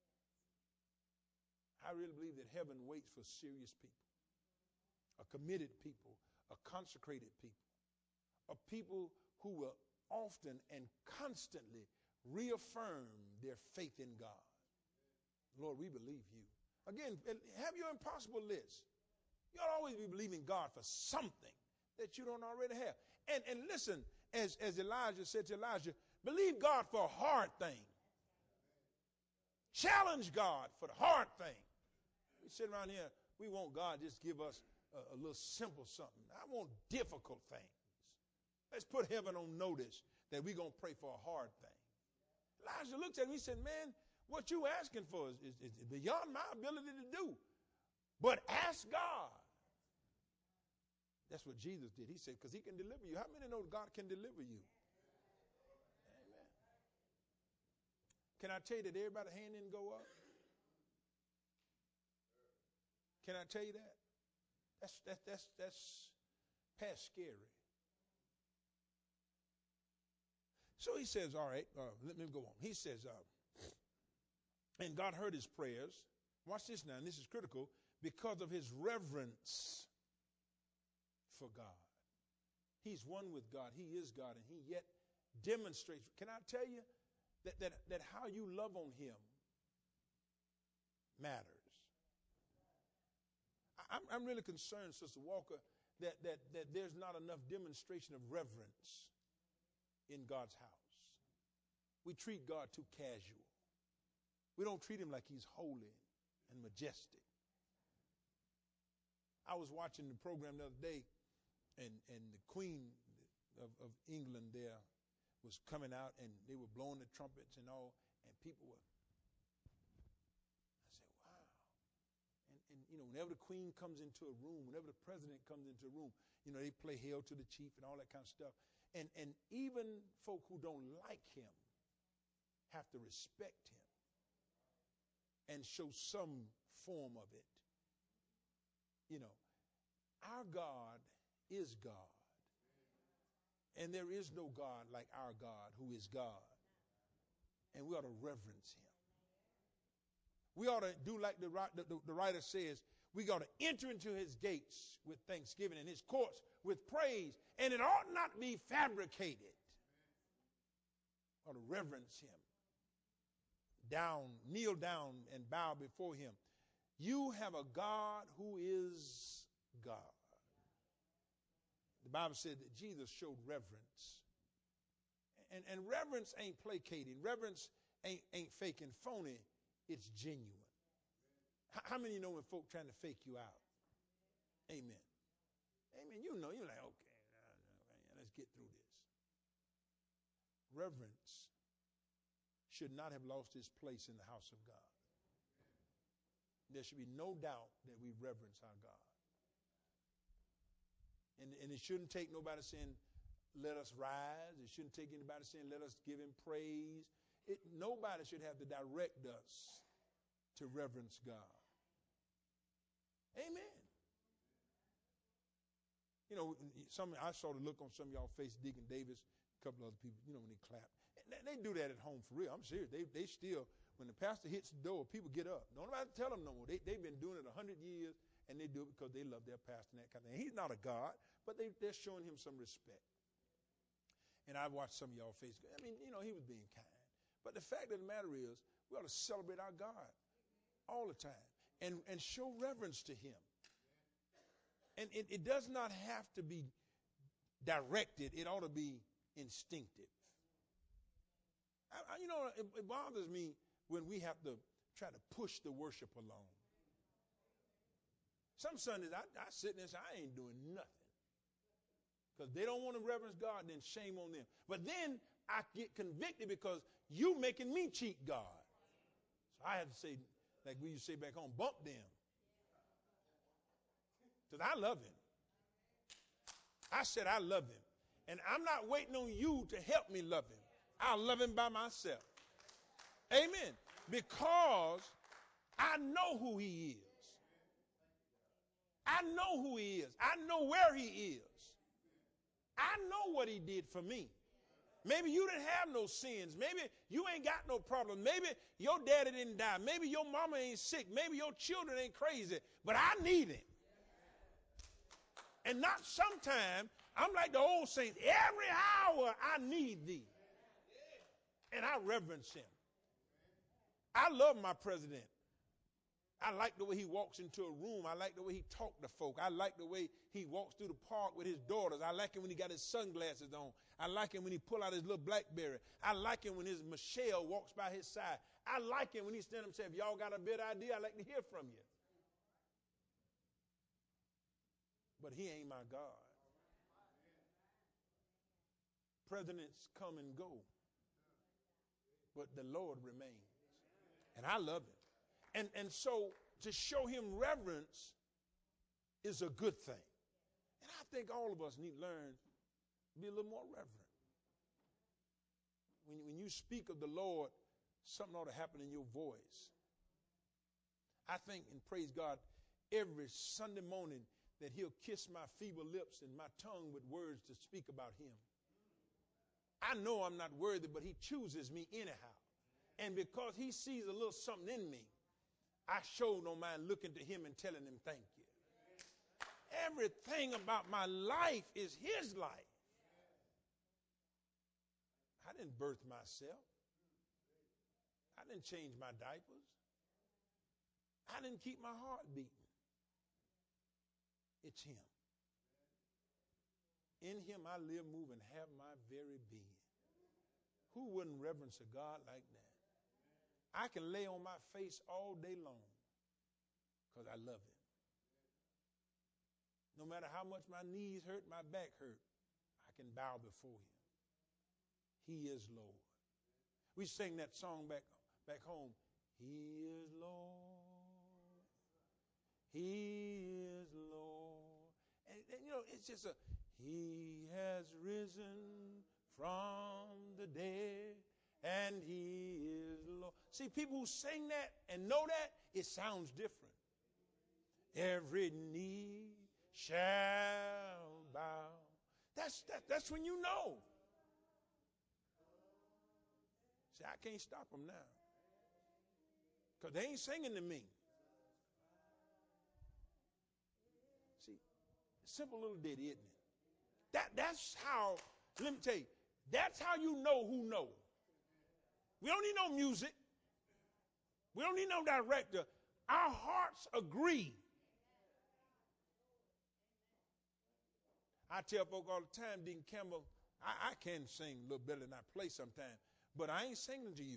I really believe that heaven waits for serious people, a committed people, a consecrated people, a people who will often and constantly reaffirm their faith in God. Lord, we believe you. Again, have your impossible list. You ought to always be believing God for something that you don't already have. And, and listen, as, as Elijah said to Elijah, believe God for a hard thing. Challenge God for the hard thing. We sit around here, we want God to just give us a, a little simple something. I want difficult things. Let's put heaven on notice that we're going to pray for a hard thing. Elijah looked at him, he said, man, what you asking for is, is, is beyond my ability to do. But ask God. That's what Jesus did. He said, because he can deliver you. How many know God can deliver you? Amen. Can I tell you that everybody's hand didn't go up? Can I tell you that? That's, that's, that's, that's past scary. So he says, all right, uh, let me go on. He says, uh, and God heard his prayers. Watch this now, and this is critical, because of his reverence for God. He's one with God. He is God, and he yet demonstrates. Can I tell you that, that, that how you love on him matters? I'm, I'm really concerned, Sister Walker, that, that, that there's not enough demonstration of reverence in God's house. We treat God too casual. We don't treat him like he's holy and majestic. I was watching the program the other day, and, and the Queen of, of England there was coming out, and they were blowing the trumpets and all, and people were, I said, wow. And, and, you know, whenever the Queen comes into a room, whenever the president comes into a room, you know, they play Hail to the Chief and all that kind of stuff. And, and even folk who don't like him have to respect him and show some form of it. You know, our God is God. And there is no God like our God who is God. And we ought to reverence him. We ought to do like the, the, the writer says, we got to enter into his gates with thanksgiving and his courts with praise, and it ought not be fabricated. Ought to reverence him. Down, kneel down and bow before him. You have a God who is God. The Bible said that Jesus showed reverence. And, and reverence ain't placating. Reverence ain't, ain't fake and phony. It's genuine. How, how many of you know when folk trying to fake you out? Amen. Amen. You know, you're like, okay, let's get through this. Reverence should not have lost its place in the house of God. There should be no doubt that we reverence our God. And, and it shouldn't take nobody saying, let us rise. It shouldn't take anybody saying, let us give him praise. It, nobody should have to direct us to reverence God. Amen. You know, some I saw the look on some of y'all face, Deacon Davis, a couple other people, you know, when they clap. They, they do that at home for real. I'm serious. They, they still, when the pastor hits the door, people get up. Don't nobody tell them no more. They, they've been doing it a hundred years, and they do it because they love their pastor and that kind of thing. He's not a God, but they, they're showing him some respect. And I watched some of y'all face. I mean, you know, he was being kind. But the fact of the matter is, we ought to celebrate our God all the time and, and show reverence to him. And it, it does not have to be directed. It ought to be instinctive. I, I, you know, it, it bothers me when we have to try to push the worship along. Some Sundays, I, I sit there and say, I ain't doing nothing. Because they don't want to reverence God, then shame on them. But then I get convicted because you making me cheat God. So I have to say, like we used to say back home, bump them. Because I love him. I said I love him. And I'm not waiting on you to help me love him. I'll love him by myself. Amen. Because I know who he is. I know who he is. I know where he is. I know what he did for me. Maybe you didn't have no sins. Maybe you ain't got no problem. Maybe your daddy didn't die. Maybe your mama ain't sick. Maybe your children ain't crazy. But I need him. And not sometime. I'm like the old saints. Every hour I need thee. And I reverence him. I love my president. I like the way he walks into a room. I like the way he talks to folk. I like the way he walks through the park with his daughters. I like him when he got his sunglasses on. I like him when he pull out his little BlackBerry. I like him when his Michelle walks by his side. I like him when he stand up and say, if y'all got a better idea, I'd like to hear from you. But he ain't my God. Presidents come and go, but the Lord remains. And I love him. And, and so to show him reverence is a good thing. And I think all of us need to learn to be a little more reverent. When, when you speak of the Lord, something ought to happen in your voice. I think, and praise God, every Sunday morning that he'll kiss my feeble lips and my tongue with words to speak about him. I know I'm not worthy, but he chooses me anyhow. And because he sees a little something in me, I sure don't mind looking to him and telling him thank you. Everything about my life is his life. I didn't birth myself. I didn't change my diapers. I didn't keep my heart beating. It's him. In him I live, move, and have my very being. Who wouldn't reverence a God like that? I can lay on my face all day long because I love him. No matter how much my knees hurt, my back hurt, I can bow before him. He is Lord. We sing that song back, back home. He is Lord. He is Lord. And, and you know, it's just a, he has risen from the dead. And he is Lord. See, people who sing that and know that, it sounds different. Every knee shall bow. That's, that, that's when you know. See, I can't stop them now. Because they ain't singing to me. See, simple little ditty, isn't it? That, that's how, let me tell you, that's how you know who know. We don't need no music. We don't need no director. Our hearts agree. I tell folk all the time, Deacon Campbell, I, I can sing a little better than I play sometimes, but I ain't singing to you.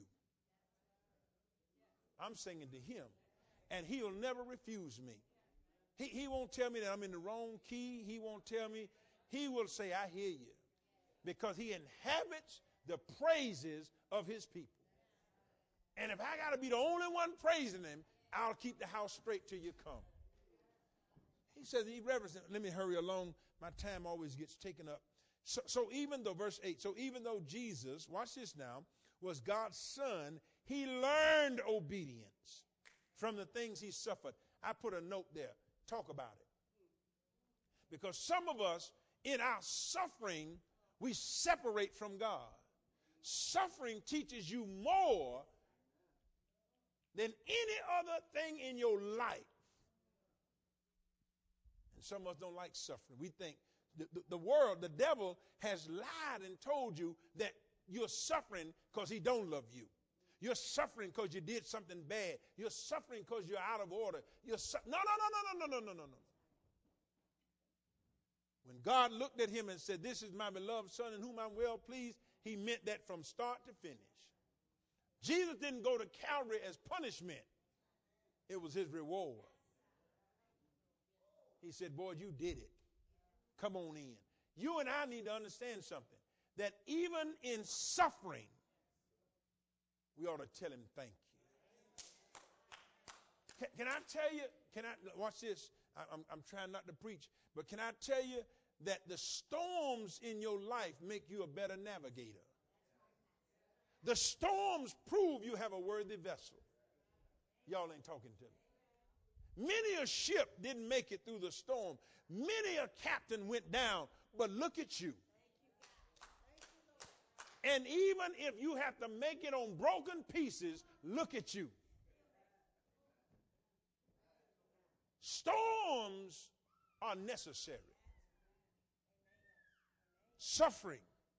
I'm singing to him, and he'll never refuse me. He, he won't tell me that I'm in the wrong key. He won't tell me. He will say, I hear you, because he inhabits the praises of his people. And if I got to be the only one praising him, I'll keep the house straight till you come. He says, he reverence, let me hurry along. My time always gets taken up. So, so even though, verse eight, so even though Jesus, watch this now, was God's son, he learned obedience from the things he suffered. I put a note there. Talk about it. Because some of us, in our suffering, we separate from God. Suffering teaches you more than any other thing in your life. And some of us don't like suffering. We think the, the, the world, the devil, has lied and told you that you're suffering because he don't love you. You're suffering because you did something bad. You're suffering because you're out of order. You're su- no, no, no, no, no, no, no, no, no. When God looked at him and said, this is my beloved son in whom I'm well pleased, he meant that from start to finish. Jesus didn't go to Calvary as punishment. It was his reward. He said, boy, you did it. Come on in. You and I need to understand something, that even in suffering, we ought to tell him thank you. Can, can I tell you, can I, watch this, I, I'm, I'm trying not to preach, but can I tell you that the storms in your life make you a better navigator? The storms prove you have a worthy vessel. Y'all ain't talking to me. Many a ship didn't make it through the storm. Many a captain went down, but look at you. And even if you have to make it on broken pieces, look at you. Storms are necessary. Suffering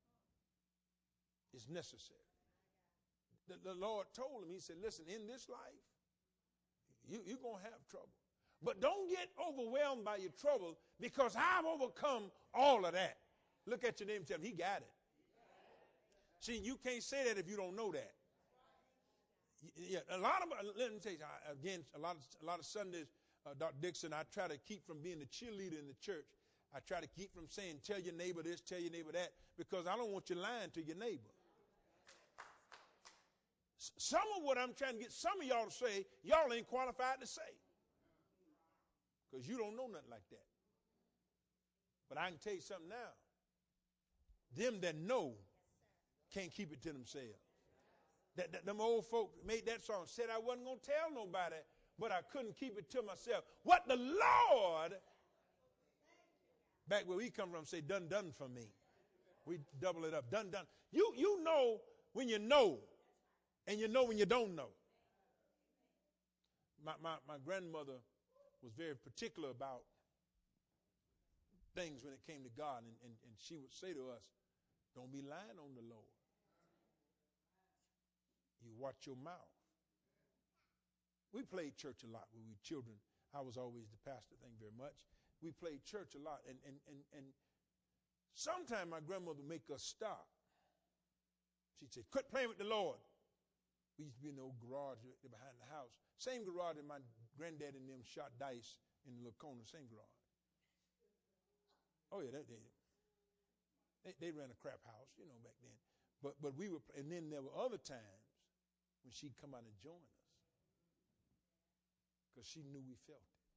is necessary. The, the Lord told him, he said, listen, in this life, you, you're going to have trouble. But don't get overwhelmed by your trouble, because I've overcome all of that. Look at your name and tell him, he got it. See, you can't say that if you don't know that. Yeah, a lot of, let me tell you, again, a lot of, a lot of Sundays, uh, Doctor Dixon, I try to keep from being the cheerleader in the church. I try to keep from saying, tell your neighbor this, tell your neighbor that, because I don't want you lying to your neighbor. S- some of what I'm trying to get some of y'all to say, y'all ain't qualified to say, because you don't know nothing like that. But I can tell you something now. Them that know can't keep it to themselves. That, that them old folk made that song, said I wasn't going to tell nobody, but I couldn't keep it to myself. What the Lord, back where we come from, say, done, done for me. We double it up, done, done. You, you know when you know, and you know when you don't know. My, my, my grandmother was very particular about things when it came to God, and, and, and she would say to us, don't be lying on the Lord. You watch your mouth. We played church a lot when we were children. I was always the pastor, thank you very much. We played church a lot, and and and, and sometimes my grandmother would make us stop. She'd say, quit playing with the Lord. We used to be in the old garage behind the house. Same garage that my granddad and them shot dice in the little corner, same garage. Oh, yeah, they, they, they, they ran a crap house, you know, back then. But but we were, and then there were other times when she'd come out and join us, because she knew we felt it.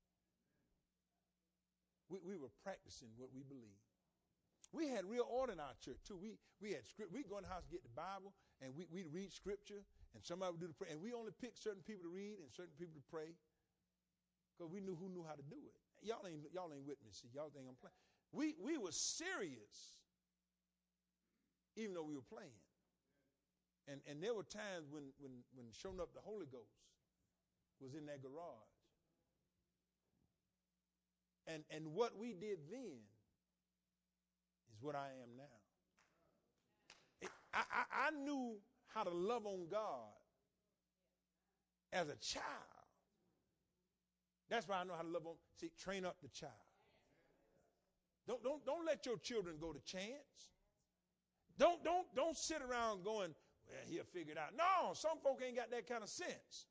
We, we were practicing what we believed. We had real order in our church, too. We we had script. We'd go in the house and get the Bible, and we, we'd read scripture, and somebody would do the prayer. And we only picked certain people to read and certain people to pray, because we knew who knew how to do it. Y'all ain't y'all ain't with me. See, y'all think I'm playing. We, we were serious, even though we were playing. And and there were times when, when, when showing up the Holy Ghost was in that garage. And and what we did then is is what I am now. It, I, I, I knew how to love on God as a child. That's why I know how to love on. See, train up the child. Don't, don't, don't let your children go to chance. Don't, don't, don't sit around going, well, he'll figure it out. No, some folk ain't got that kind of sense.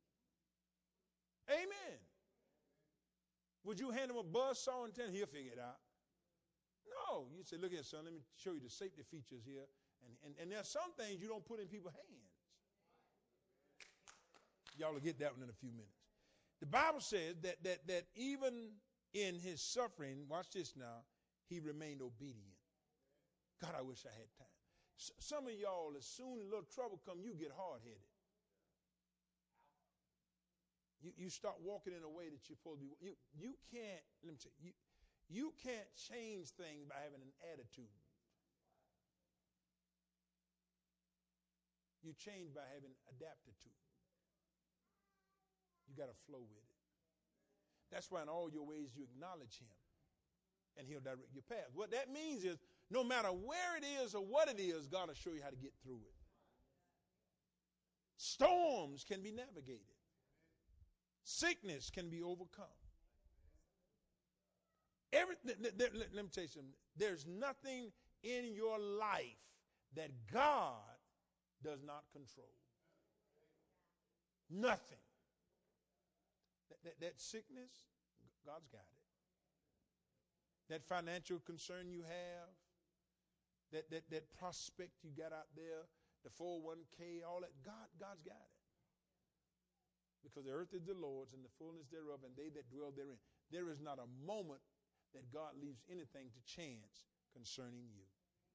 Amen. Would you hand him a buzz saw and tell him he'll figure it out? No. You say, look here, son, let me show you the safety features here. And, and, and there are some things you don't put in people's hands. Y'all will get that one in a few minutes. The Bible says that, that, that even in his suffering, watch this now, he remained obedient. God, I wish I had time. S- some of y'all, as soon as a little trouble come, you get hard-headed. You, you start walking in a way that you're supposed to be. You, you can't, let me tell you, you, you can't change things by having an attitude. You change by having adaptitude. You got to flow with it. That's why in all your ways you acknowledge him, and he'll direct your path. What that means is no matter where it is or what it is, God will show you how to get through it. Storms can be navigated. Sickness can be overcome. Every, let, let, let, let me tell you something. There's nothing in your life that God does not control. Nothing. That, that, that sickness, God's got it. That financial concern you have, that, that, that prospect you got out there, the four oh one k, all that, God, God's got it. Because the earth is the Lord's and the fullness thereof, and they that dwell therein. There is not a moment that God leaves anything to chance concerning you.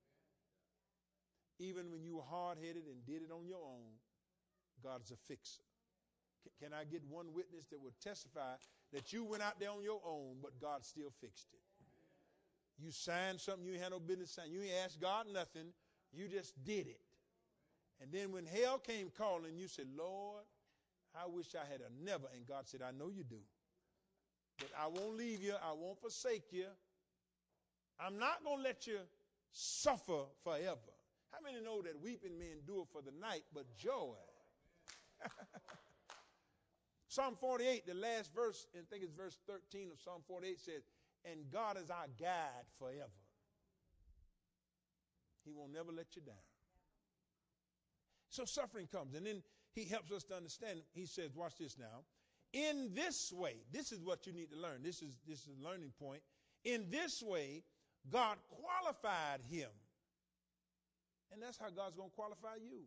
Even when you were hard-headed and did it on your own, God's a fixer. C- can I get one witness that will testify that you went out there on your own, but God still fixed it? You signed something you had no business signing. You ain't asked God nothing. You just did it. And then when hell came calling, you said, Lord, I wish I had a never. And God said, I know you do. But I won't leave you. I won't forsake you. I'm not going to let you suffer forever. How many know that weeping may endure for the night, but joy? Psalm forty-eight, the last verse, and I think it's verse thirteen of Psalm forty-eight says, and God is our guide forever. He will never let you down. So suffering comes, and then he helps us to understand. He says, watch this now. In this way, this is what you need to learn. This is, this is a learning point. In this way, God qualified him. And that's how God's going to qualify you.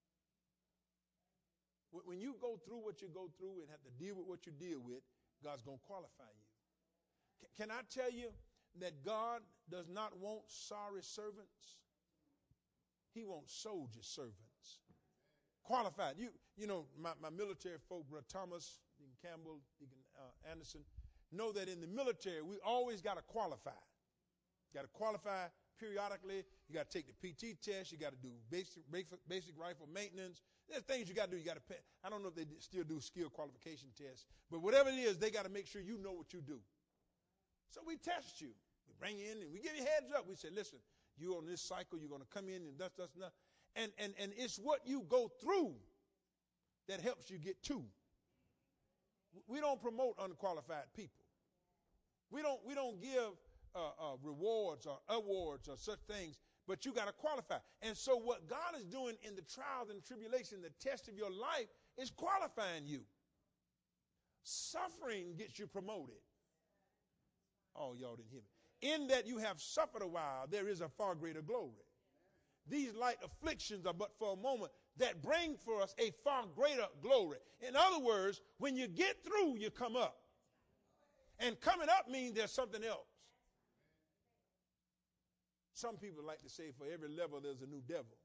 When you go through what you go through and have to deal with what you deal with, God's going to qualify you. Can I tell you that God does not want sorry servants? He wants soldier servants. Qualified. You you know, my, my military folk, Brother Thomas, Deacon Campbell, Deacon uh, Anderson, know that in the military, we always got to qualify. Got to qualify periodically. You got to take the P T test. You got to do basic, basic basic rifle maintenance. There's things you got to do. You got to pay. I don't know if they still do skill qualification tests, but whatever it is, they got to make sure you know what you do. So we test you. We bring you in and we give you heads up. We say, listen, you on this cycle, you're going to come in and that's, that's, not. And, and, and it's what you go through that helps you get to. We don't promote unqualified people. We don't, we don't give uh, uh, rewards or awards or such things, but you got to qualify. And so what God is doing in the trials and tribulation, the test of your life, is qualifying you. Suffering gets you promoted. Oh, y'all didn't hear me. In that you have suffered a while, there is a far greater glory. These light afflictions are but for a moment that bring for us a far greater glory. In other words, when you get through, you come up. And coming up means there's something else. Some people like to say for every level there's a new devil.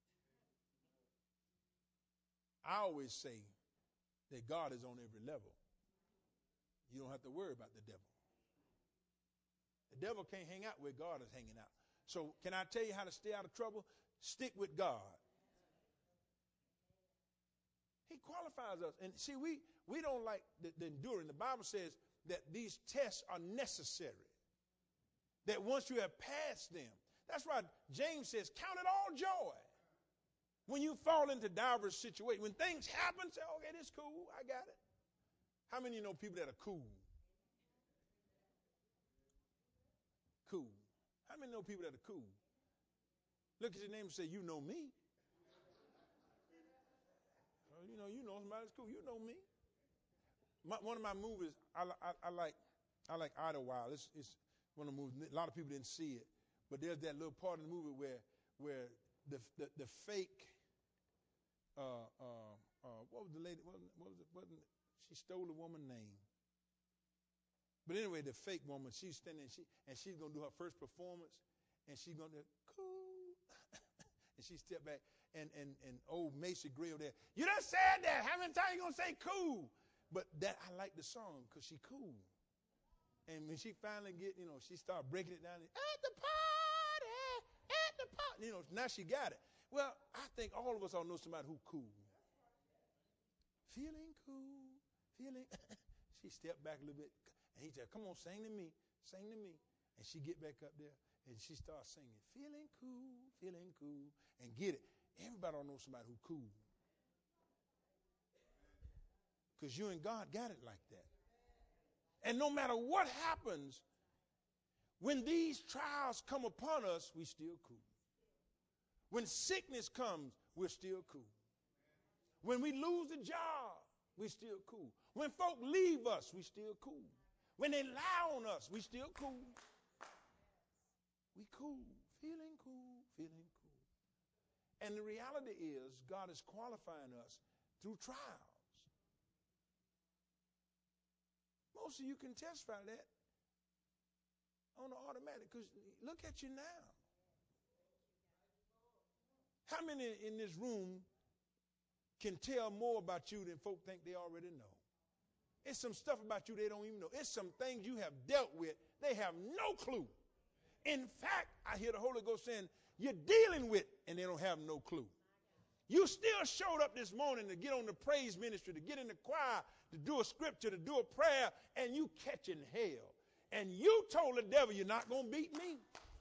I always say that God is on every level. You don't have to worry about the devil. The devil can't hang out where God is hanging out. So can I tell you how to stay out of trouble? Stick with God. He qualifies us. And see, we, we don't like the, the enduring. The Bible says that these tests are necessary. That once you have passed them, That's why James says, count it all joy when you fall into diverse situations. When things happen, say, okay, this is cool. I got it. How many of you know people that are cool? Cool. How many know people that are cool? Look at your name and say, you know me. Well, you know, you know somebody that's cool. You know me. My, one of my movies, I, I, I like I like Idlewild. It's, it's one of the movies. A lot of people didn't see it. But there's that little part of the movie where where the the, the fake, uh, uh, uh, what was the lady, what, what was it, wasn't, she stole a woman's name. But anyway, the fake woman, she's standing, she, and she's going to do her first performance, and she's going to, cool, and she stepped back, and, and, and old Macy Gray over there, you done said that, how many times you going to say cool? But that, I like the song, because she cool. And when she finally get, you know, she started breaking it down, at the party, at the party, you know, now she got it. Well, I think all of us all know somebody who cool. Feeling cool, feeling, she stepped back a little bit, and he said, come on, sing to me, sing to me. And she get back up there, and she starts singing, feeling cool, feeling cool, and get it. Everybody don't know somebody who cool. Because you and God got it like that. And no matter what happens, when these trials come upon us, we still cool. When sickness comes, we're still cool. When we lose a job, we still cool. When folk leave us, we still cool. When they lie on us, we still cool. We cool, feeling cool, feeling cool. And the reality is God is qualifying us through trials. Most of you can testify that on the automatic, because look at you now. How many in this room can tell more about you than folk think they already know? It's some stuff about you they don't even know. It's some things you have dealt with they have no clue. In fact, I hear the Holy Ghost saying, you're dealing with, and they don't have no clue. You still showed up this morning to get on the praise ministry, to get in the choir, to do a scripture, to do a prayer, and you catching hell. And you told the devil, you're not going to beat me.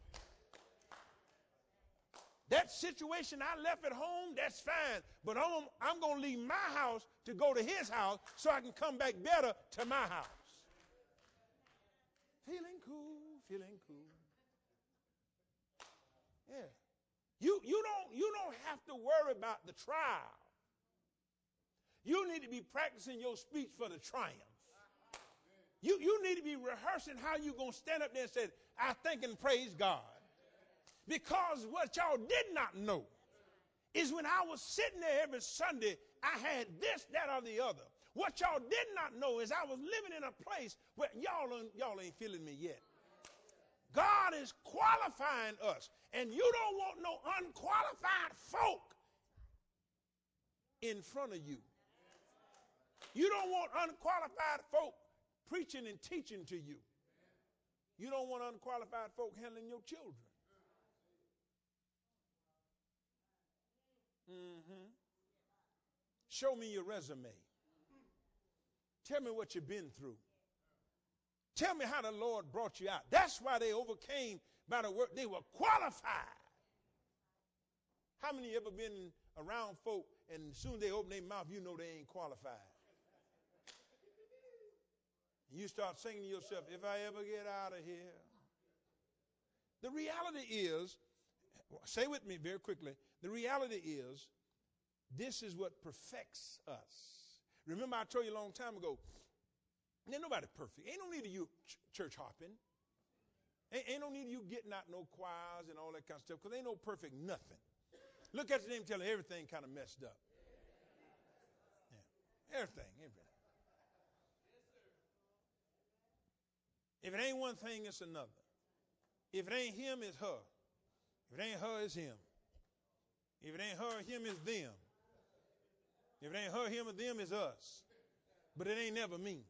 That situation I left at home, that's fine. But I'm, I'm going to leave my house to go to his house so I can come back better to my house. Feeling cool, feeling cool. Yeah. You, you, don't, you don't have to worry about the trial. You need to be practicing your speech for the triumph. You, you need to be rehearsing how you're going to stand up there and say, I thank and praise God. Because what y'all did not know is when I was sitting there every Sunday, I had this, that, or the other. What y'all did not know is I was living in a place where y'all, y'all ain't feeling me yet. God is qualifying us, and you don't want no unqualified folk in front of you. You don't want unqualified folk preaching and teaching to you. You don't want unqualified folk handling your children. Mm-hmm. Show me your resume. Tell me what you've been through. Tell me how the Lord brought you out. That's why they overcame by the word. They were qualified. How many ever been around folk and as soon as they open their mouth, you know they ain't qualified? And you start singing to yourself, if I ever get out of here. The reality is, say with me very quickly, the reality is this is what perfects us. Remember I told you a long time ago, ain't nobody perfect. Ain't no need of you ch- church hopping. Ain't, ain't no need of you getting out no choirs and all that kind of stuff, because ain't no perfect nothing. Look at your name and tell them everything kind of messed up. Yeah, everything, everything. If it ain't one thing, it's another. If it ain't him, it's her. If it ain't her, it's him. If it ain't her, him, it's them. If it ain't her, him, or them, it's us. But it ain't never me.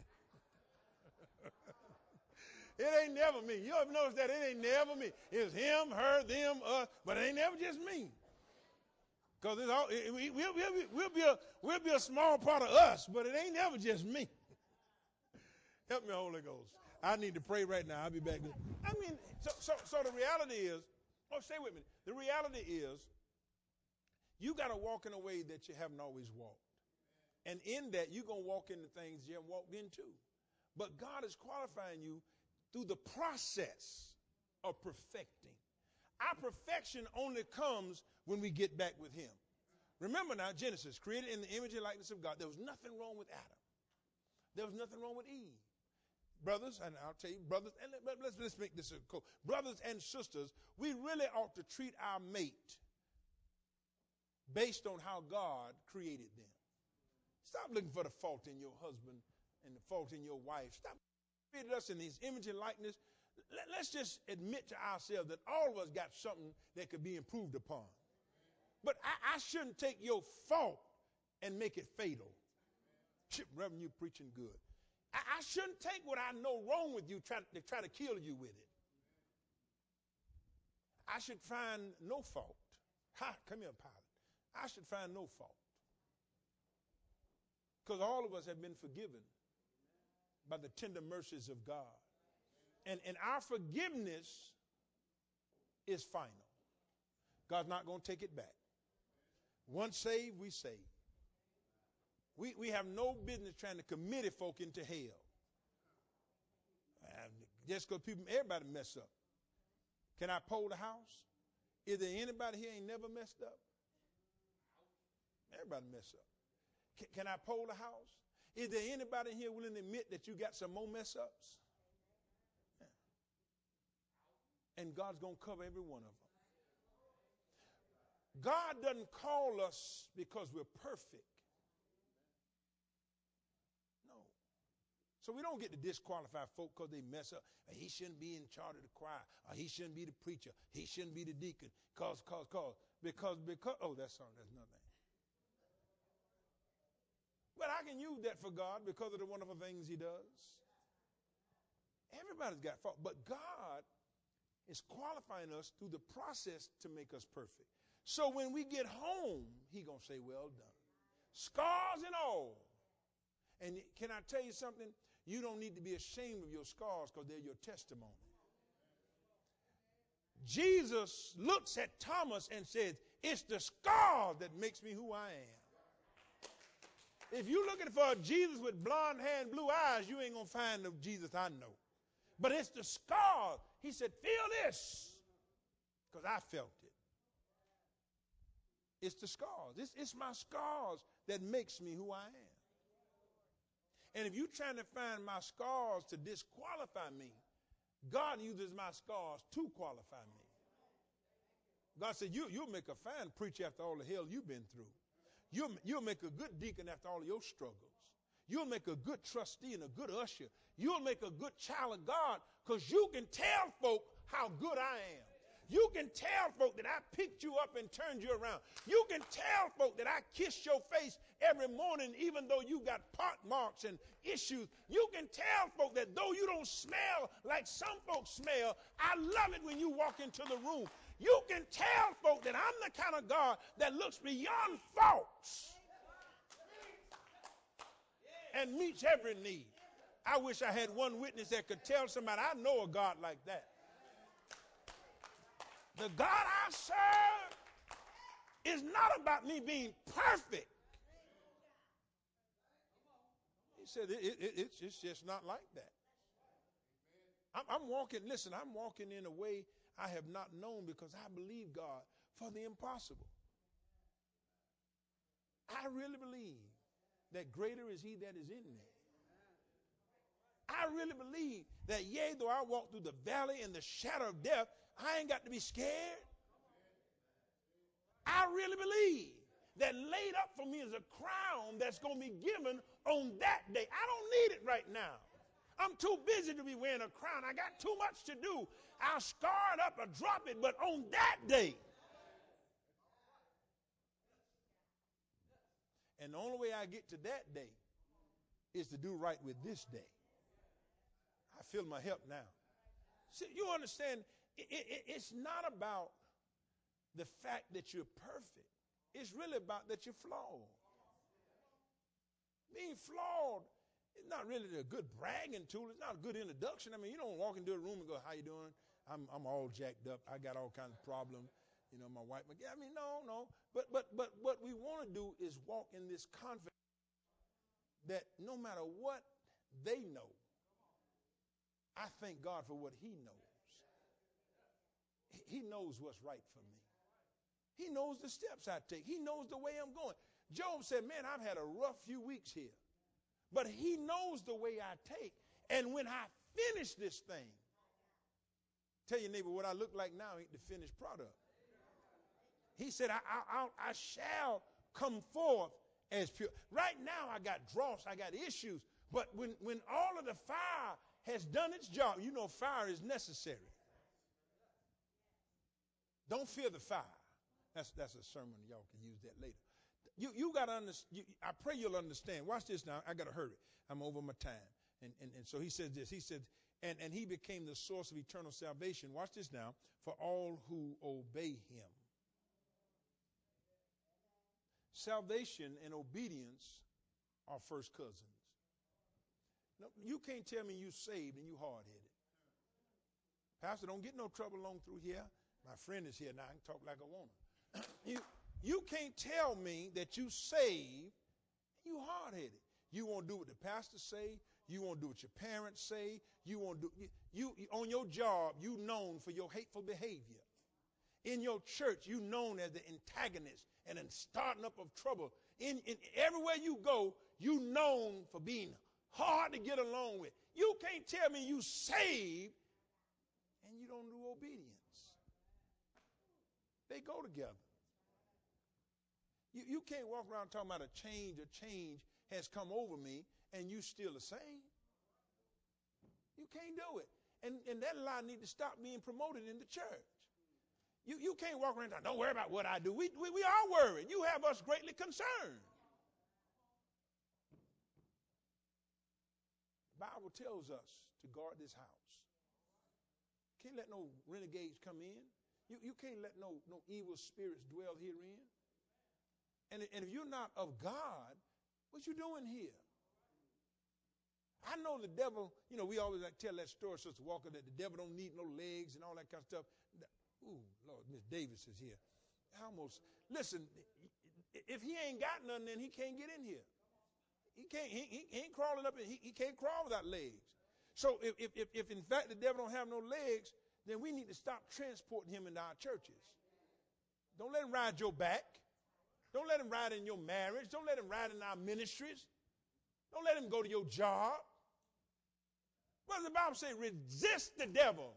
It ain't never me. You ever notice that? It ain't never me. It's him, her, them, us, but it ain't never just me. Because it's all, it, we, we'll, we'll, we'll, be a, we'll be a small part of us, but it ain't never just me. Help me, Holy Ghost. I need to pray right now. I'll be back. I mean, so, so, so the reality is, Oh, stay with me. The reality is, you got to walk in a way that you haven't always walked. And in that, you're going to walk into things you haven't walked into. But God is qualifying you through the process of perfecting. Our perfection only comes when we get back with him. Remember now, Genesis, created in the image and likeness of God. There was nothing wrong with Adam. There was nothing wrong with Eve. Brothers, and I'll tell you, brothers, and let's, let's make this a quote. Brothers and sisters, we really ought to treat our mate based on how God created them. Stop looking for the fault in your husband and the fault in your wife. Stop creating us in his image and likeness. Let's just admit to ourselves that all of us got something that could be improved upon. But I, I shouldn't take your fault and make it fatal. Chip, Reverend, you preaching good. I, I shouldn't take what I know wrong with you try to try to kill you with it. I should find no fault. Ha, come here, pilot. I should find no fault. Because all of us have been forgiven by the tender mercies of God. And, and our forgiveness is final. God's not going to take it back. Once saved, we saved. We, we have no business trying to commit folk into hell. And just because people, everybody mess up. Can I poll the house? Is there anybody here ain't never messed up? Everybody mess up. Can, can I poll the house? Is there anybody here willing to admit that you got some more mess ups? Yeah. And God's going to cover every one of them. God doesn't call us because we're perfect. No. So we don't get to disqualify folk because they mess up. He shouldn't be in charge of the choir. Or he shouldn't be the preacher. He shouldn't be the deacon. Cause, cause, cause. Because, because, oh, that's something, that's nothing. But I can use that for God because of the wonderful things he does. Everybody's got fault. But God is qualifying us through the process to make us perfect. So when we get home, he going to say, well done. Scars and all. And can I tell you something? You don't need to be ashamed of your scars because they're your testimony. Jesus looks at Thomas and says, it's the scars that makes me who I am. If you're looking for a Jesus with blonde hair and blue eyes, you ain't going to find the Jesus I know. But it's the scars. He said, feel this, because I felt it. It's the scars. It's, it's my scars that makes me who I am. And if you're trying to find my scars to disqualify me, God uses my scars to qualify me. God said, you, you'll make a fine preacher after all the hell you've been through. You'll, you'll make a good deacon after all of your struggles. You'll make a good trustee and a good usher. You'll make a good child of God because you can tell folk how good I am. You can tell folk that I picked you up and turned you around. You can tell folk that I kissed your face every morning even though you got pot marks and issues. You can tell folk that though you don't smell like some folks smell, I love it when you walk into the room. You can tell folk that I'm the kind of God that looks beyond faults and meets every need. I wish I had one witness that could tell somebody I know a God like that. The God I serve is not about me being perfect. He said it, it, it, it's, it's just not like that. I'm, I'm walking, listen, I'm walking in a way I have not known because I believe God for the impossible. I really believe that greater is he that is in me. I really believe that yea, though I walk through the valley and the shadow of death, I ain't got to be scared. I really believe that laid up for me is a crown that's going to be given on that day. I don't need it right now. I'm too busy to be wearing a crown. I got too much to do. I'll scar it up or drop it, but on that day. And the only way I get to that day is to do right with this day. I feel my help now. See, you understand, it, it, it's not about the fact that you're perfect. It's really about that you're flawed. Being flawed is not really a good bragging tool. It's not a good introduction. I mean, you don't walk into a room and go, how you doing? I'm, I'm all jacked up. I got all kinds of problems. You know, my wife, I mean, no, no. But, but, but what we want to do is walk in this confidence that no matter what they know, I thank God for what he knows. He knows what's right for me. He knows the steps I take. He knows the way I'm going. Job said, man, I've had a rough few weeks here. But he knows the way I take. And when I finish this thing, tell your neighbor, what I look like now ain't the finished product. He said, I, I, I, I shall come forth as pure. Right now, I got dross, I got issues. But when, when all of the fire has done its job, you know fire is necessary. Don't fear the fire. That's, that's a sermon. Y'all can use that later. You, you got to understand. I pray you'll understand. Watch this now. I got to hurry. I'm over my time. And, and, and so he says this. He said, and, and he became the source of eternal salvation. Watch this now. For all who obey him. Salvation and obedience are first cousins. No, you can't tell me you saved and you hard-headed. Pastor, don't get no trouble along through here. My friend is here now. I can talk like I want to. you, you can't tell me that you saved and you hard-headed. You won't do what the pastor say. You won't do what your parents say. You won't do you, you on your job. You known for your hateful behavior. In your church, you known as the antagonist and a starting up of trouble. In, in everywhere you go, you known for being hard to get along with. You can't tell me you saved and you don't do obedience. They go together. You, you can't walk around talking about a change, a change has come over me, and you still the same. You can't do it. And, and that lie need to stop being promoted in the church. You, you can't walk around and don't worry about what I do. We, we, we are worried. You have us greatly concerned. The Bible tells us to guard this house. Can't let no renegades come in. You, you can't let no, no evil spirits dwell herein. And, and if you're not of God, what you doing here? I know the devil, you know, we always like tell that story, Sister Walker, that the devil don't need no legs and all that kind of stuff. Ooh, Lord, Miss Davis is here. I almost, listen, if he ain't got none, then he can't get in here. He can't, he, he ain't crawling up, he, he can't crawl without legs. So if, if, if in fact the devil don't have no legs, then we need to stop transporting him into our churches. Don't let him ride your back. Don't let him ride in your marriage. Don't let him ride in our ministries. Don't let him go to your job. What does the Bible say? Resist the devil.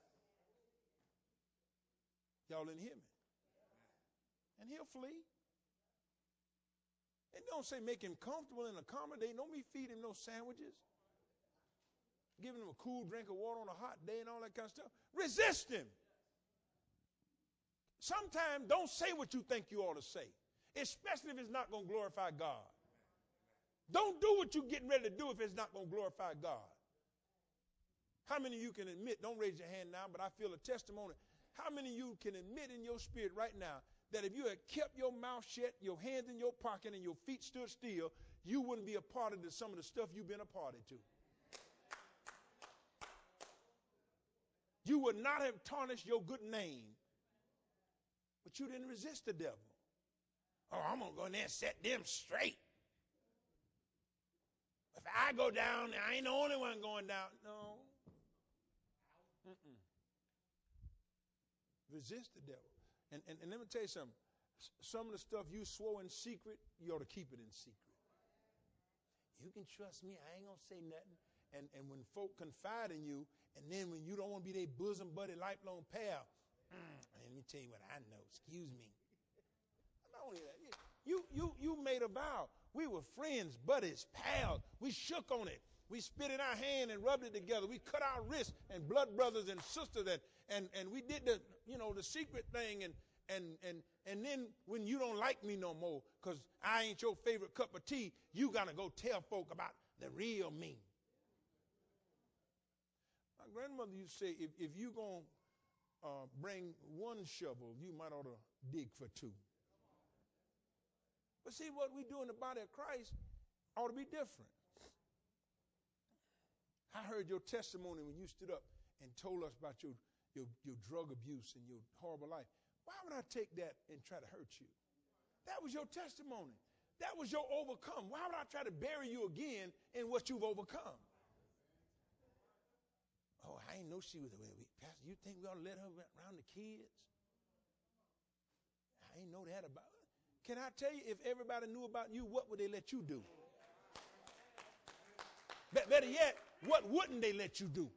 Y'all didn't hear me. And he'll flee. And don't say make him comfortable and accommodate. Don't be feed him no sandwiches. Giving him a cool drink of water on a hot day and all that kind of stuff. Resist him. Sometimes don't say what you think you ought to say, especially if it's not going to glorify God. Don't do what you're getting ready to do if it's not going to glorify God. How many of you can admit, don't raise your hand now, but I feel a testimony. How many of you can admit in your spirit right now that if you had kept your mouth shut, your hands in your pocket, and your feet stood still, you wouldn't be a part of the, some of the stuff you've been a party to? You would not have tarnished your good name, but you didn't resist the devil. Oh, I'm going to go in there and set them straight. If I go down, I ain't the only one going down. No. Mm-mm. Resist the devil. And, and, and let me tell you something. Some of the stuff you swore in secret, you ought to keep it in secret. You can trust me. I ain't going to say nothing. And, and when folk confide in you, and then when you don't want to be their bosom buddy, lifelong pal, mm, let me tell you what I know. Excuse me. Not only that, you, you, you made a vow. We were friends, buddies, pals. We shook on it. We spit in our hand and rubbed it together. We cut our wrists and blood brothers and sisters, and, and, and we did the, you know, the secret thing. And, and, and, and then when you don't like me no more because I ain't your favorite cup of tea, you got to go tell folk about the real me. My grandmother used to say, if, if you're going to uh, bring one shovel, you might ought to dig for two. But see, what we do in the body of Christ ought to be different. I heard your testimony when you stood up and told us about your, your, your drug abuse and your horrible life. Why would I take that and try to hurt you? That was your testimony. That was your overcome. Why would I try to bury you again in what you've overcome? Oh, I didn't know she was, Pastor, you think we ought to let her around the kids? I didn't know that about her. Can I tell you, if everybody knew about you, what would they let you do? Better yet, what wouldn't they let you do?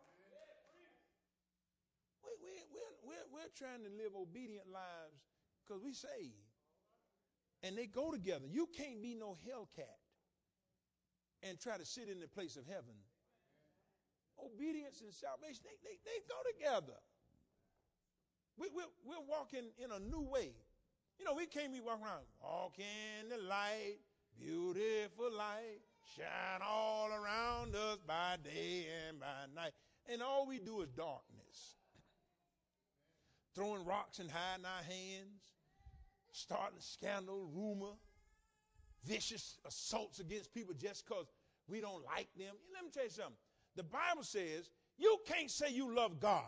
We, we, we're, we're, we're trying to live obedient lives because we saved. And they go together. You can't be no Hellcat and try to sit in the place of heaven. Obedience and salvation, they, they, they go together. We, we're, we're walking in a new way. You know, we can't be walking around, walk in the light, beautiful light, shine all around us by day and by night. And all we do is darkness. Throwing rocks and hiding our hands, starting scandal, rumor, vicious assaults against people just because we don't like them. Let me tell you something. The Bible says you can't say you love God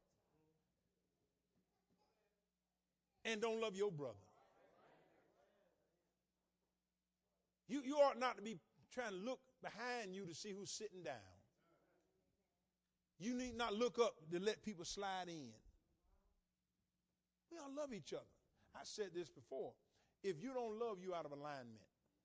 and don't love your brother. You, you ought not to be trying to look behind you to see who's sitting down. You need not look up to let people slide in. We all love each other. I said this before. If you don't love, you out of alignment.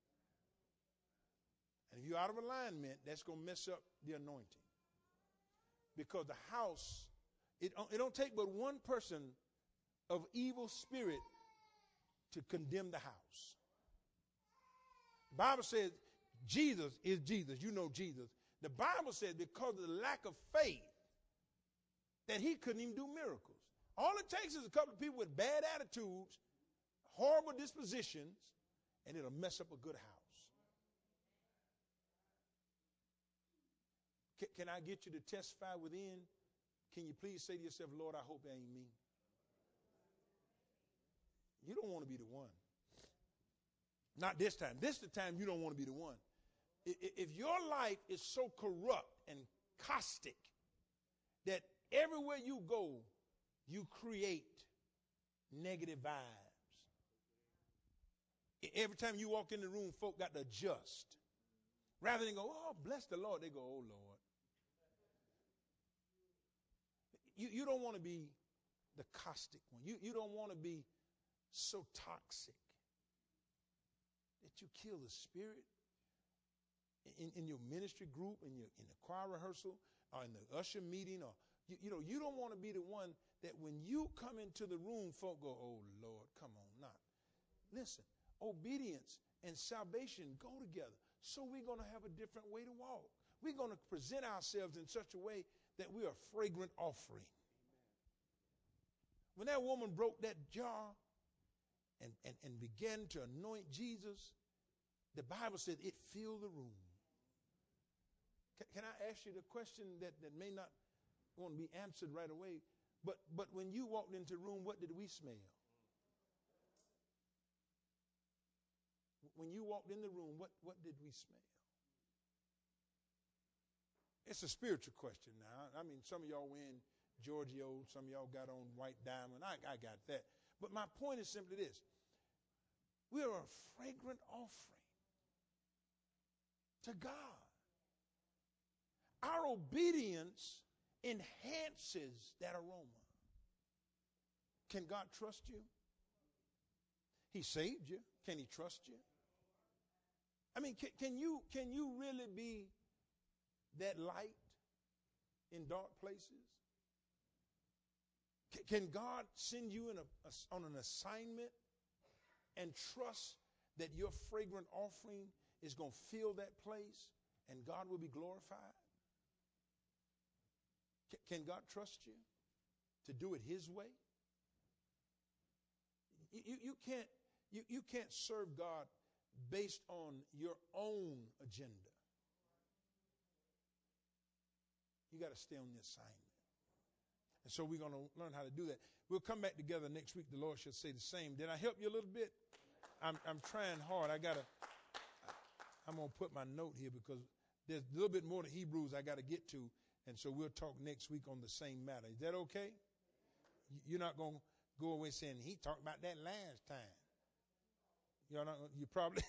And if you're out of alignment, that's going to mess up the anointing. Because the house, it, it don't take but one person of evil spirit to condemn the house. The Bible says Jesus is Jesus. You know Jesus. The Bible says because of the lack of faith that he couldn't even do miracles. All it takes is a couple of people with bad attitudes, horrible dispositions, and it'll mess up a good house. Can, can I get you to testify within? Can you please say to yourself, Lord, I hope it ain't me? You don't want to be the one. Not this time. This is the time you don't want to be the one. If your life is so corrupt and caustic that everywhere you go, you create negative vibes. Every time you walk in the room, folk got to adjust. Rather than go, oh, bless the Lord, they go, oh, Lord. You, you don't want to be the caustic one. You, you don't want to be so toxic that you kill the spirit in, in your ministry group, in your in the choir rehearsal, or in the usher meeting, or you, you know, you don't want to be the one that when you come into the room, folk go, oh Lord, come on, not. Listen, obedience and salvation go together. So we're going to have a different way to walk. We're going to present ourselves in such a way that we are a fragrant offering. When that woman broke that jar and, and, and began to anoint Jesus, the Bible said it filled the room. Can, can I ask you the question that, that may not want to be answered right away? But, but when you walked into the room, what did we smell? When you walked in the room, what, what did we smell? It's a spiritual question now. I mean, some of y'all wearing Giorgio, some of y'all got on white diamond. I, I got that. But my point is simply this. We are a fragrant offering to God. Our obedience enhances that aroma. Can God trust you? He saved you. Can he trust you? I mean, can, can you can you really be that light in dark places? Can, can God send you in a, a, on an assignment and trust that your fragrant offering is going to fill that place and God will be glorified? Can, can God trust you to do it his way? You, you, you can't you, you can't serve God based on your own agenda. You got to stay on the assignment. And so we're going to learn how to do that. We'll come back together next week. The Lord shall say the same. Did I help you a little bit? I'm, I'm trying hard. I got to, I'm going to put my note here because there's a little bit more to Hebrews I got to get to. And so we'll talk next week on the same matter. Is that okay? You're not going to go away saying, he talked about that last time. You're not, you probably,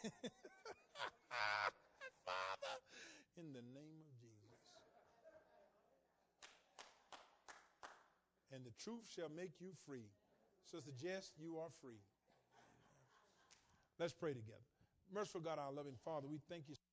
Father, in the name of Jesus. And the truth shall make you free. Sister Jess, you are free. Let's pray together. Merciful God, our loving Father, we thank you.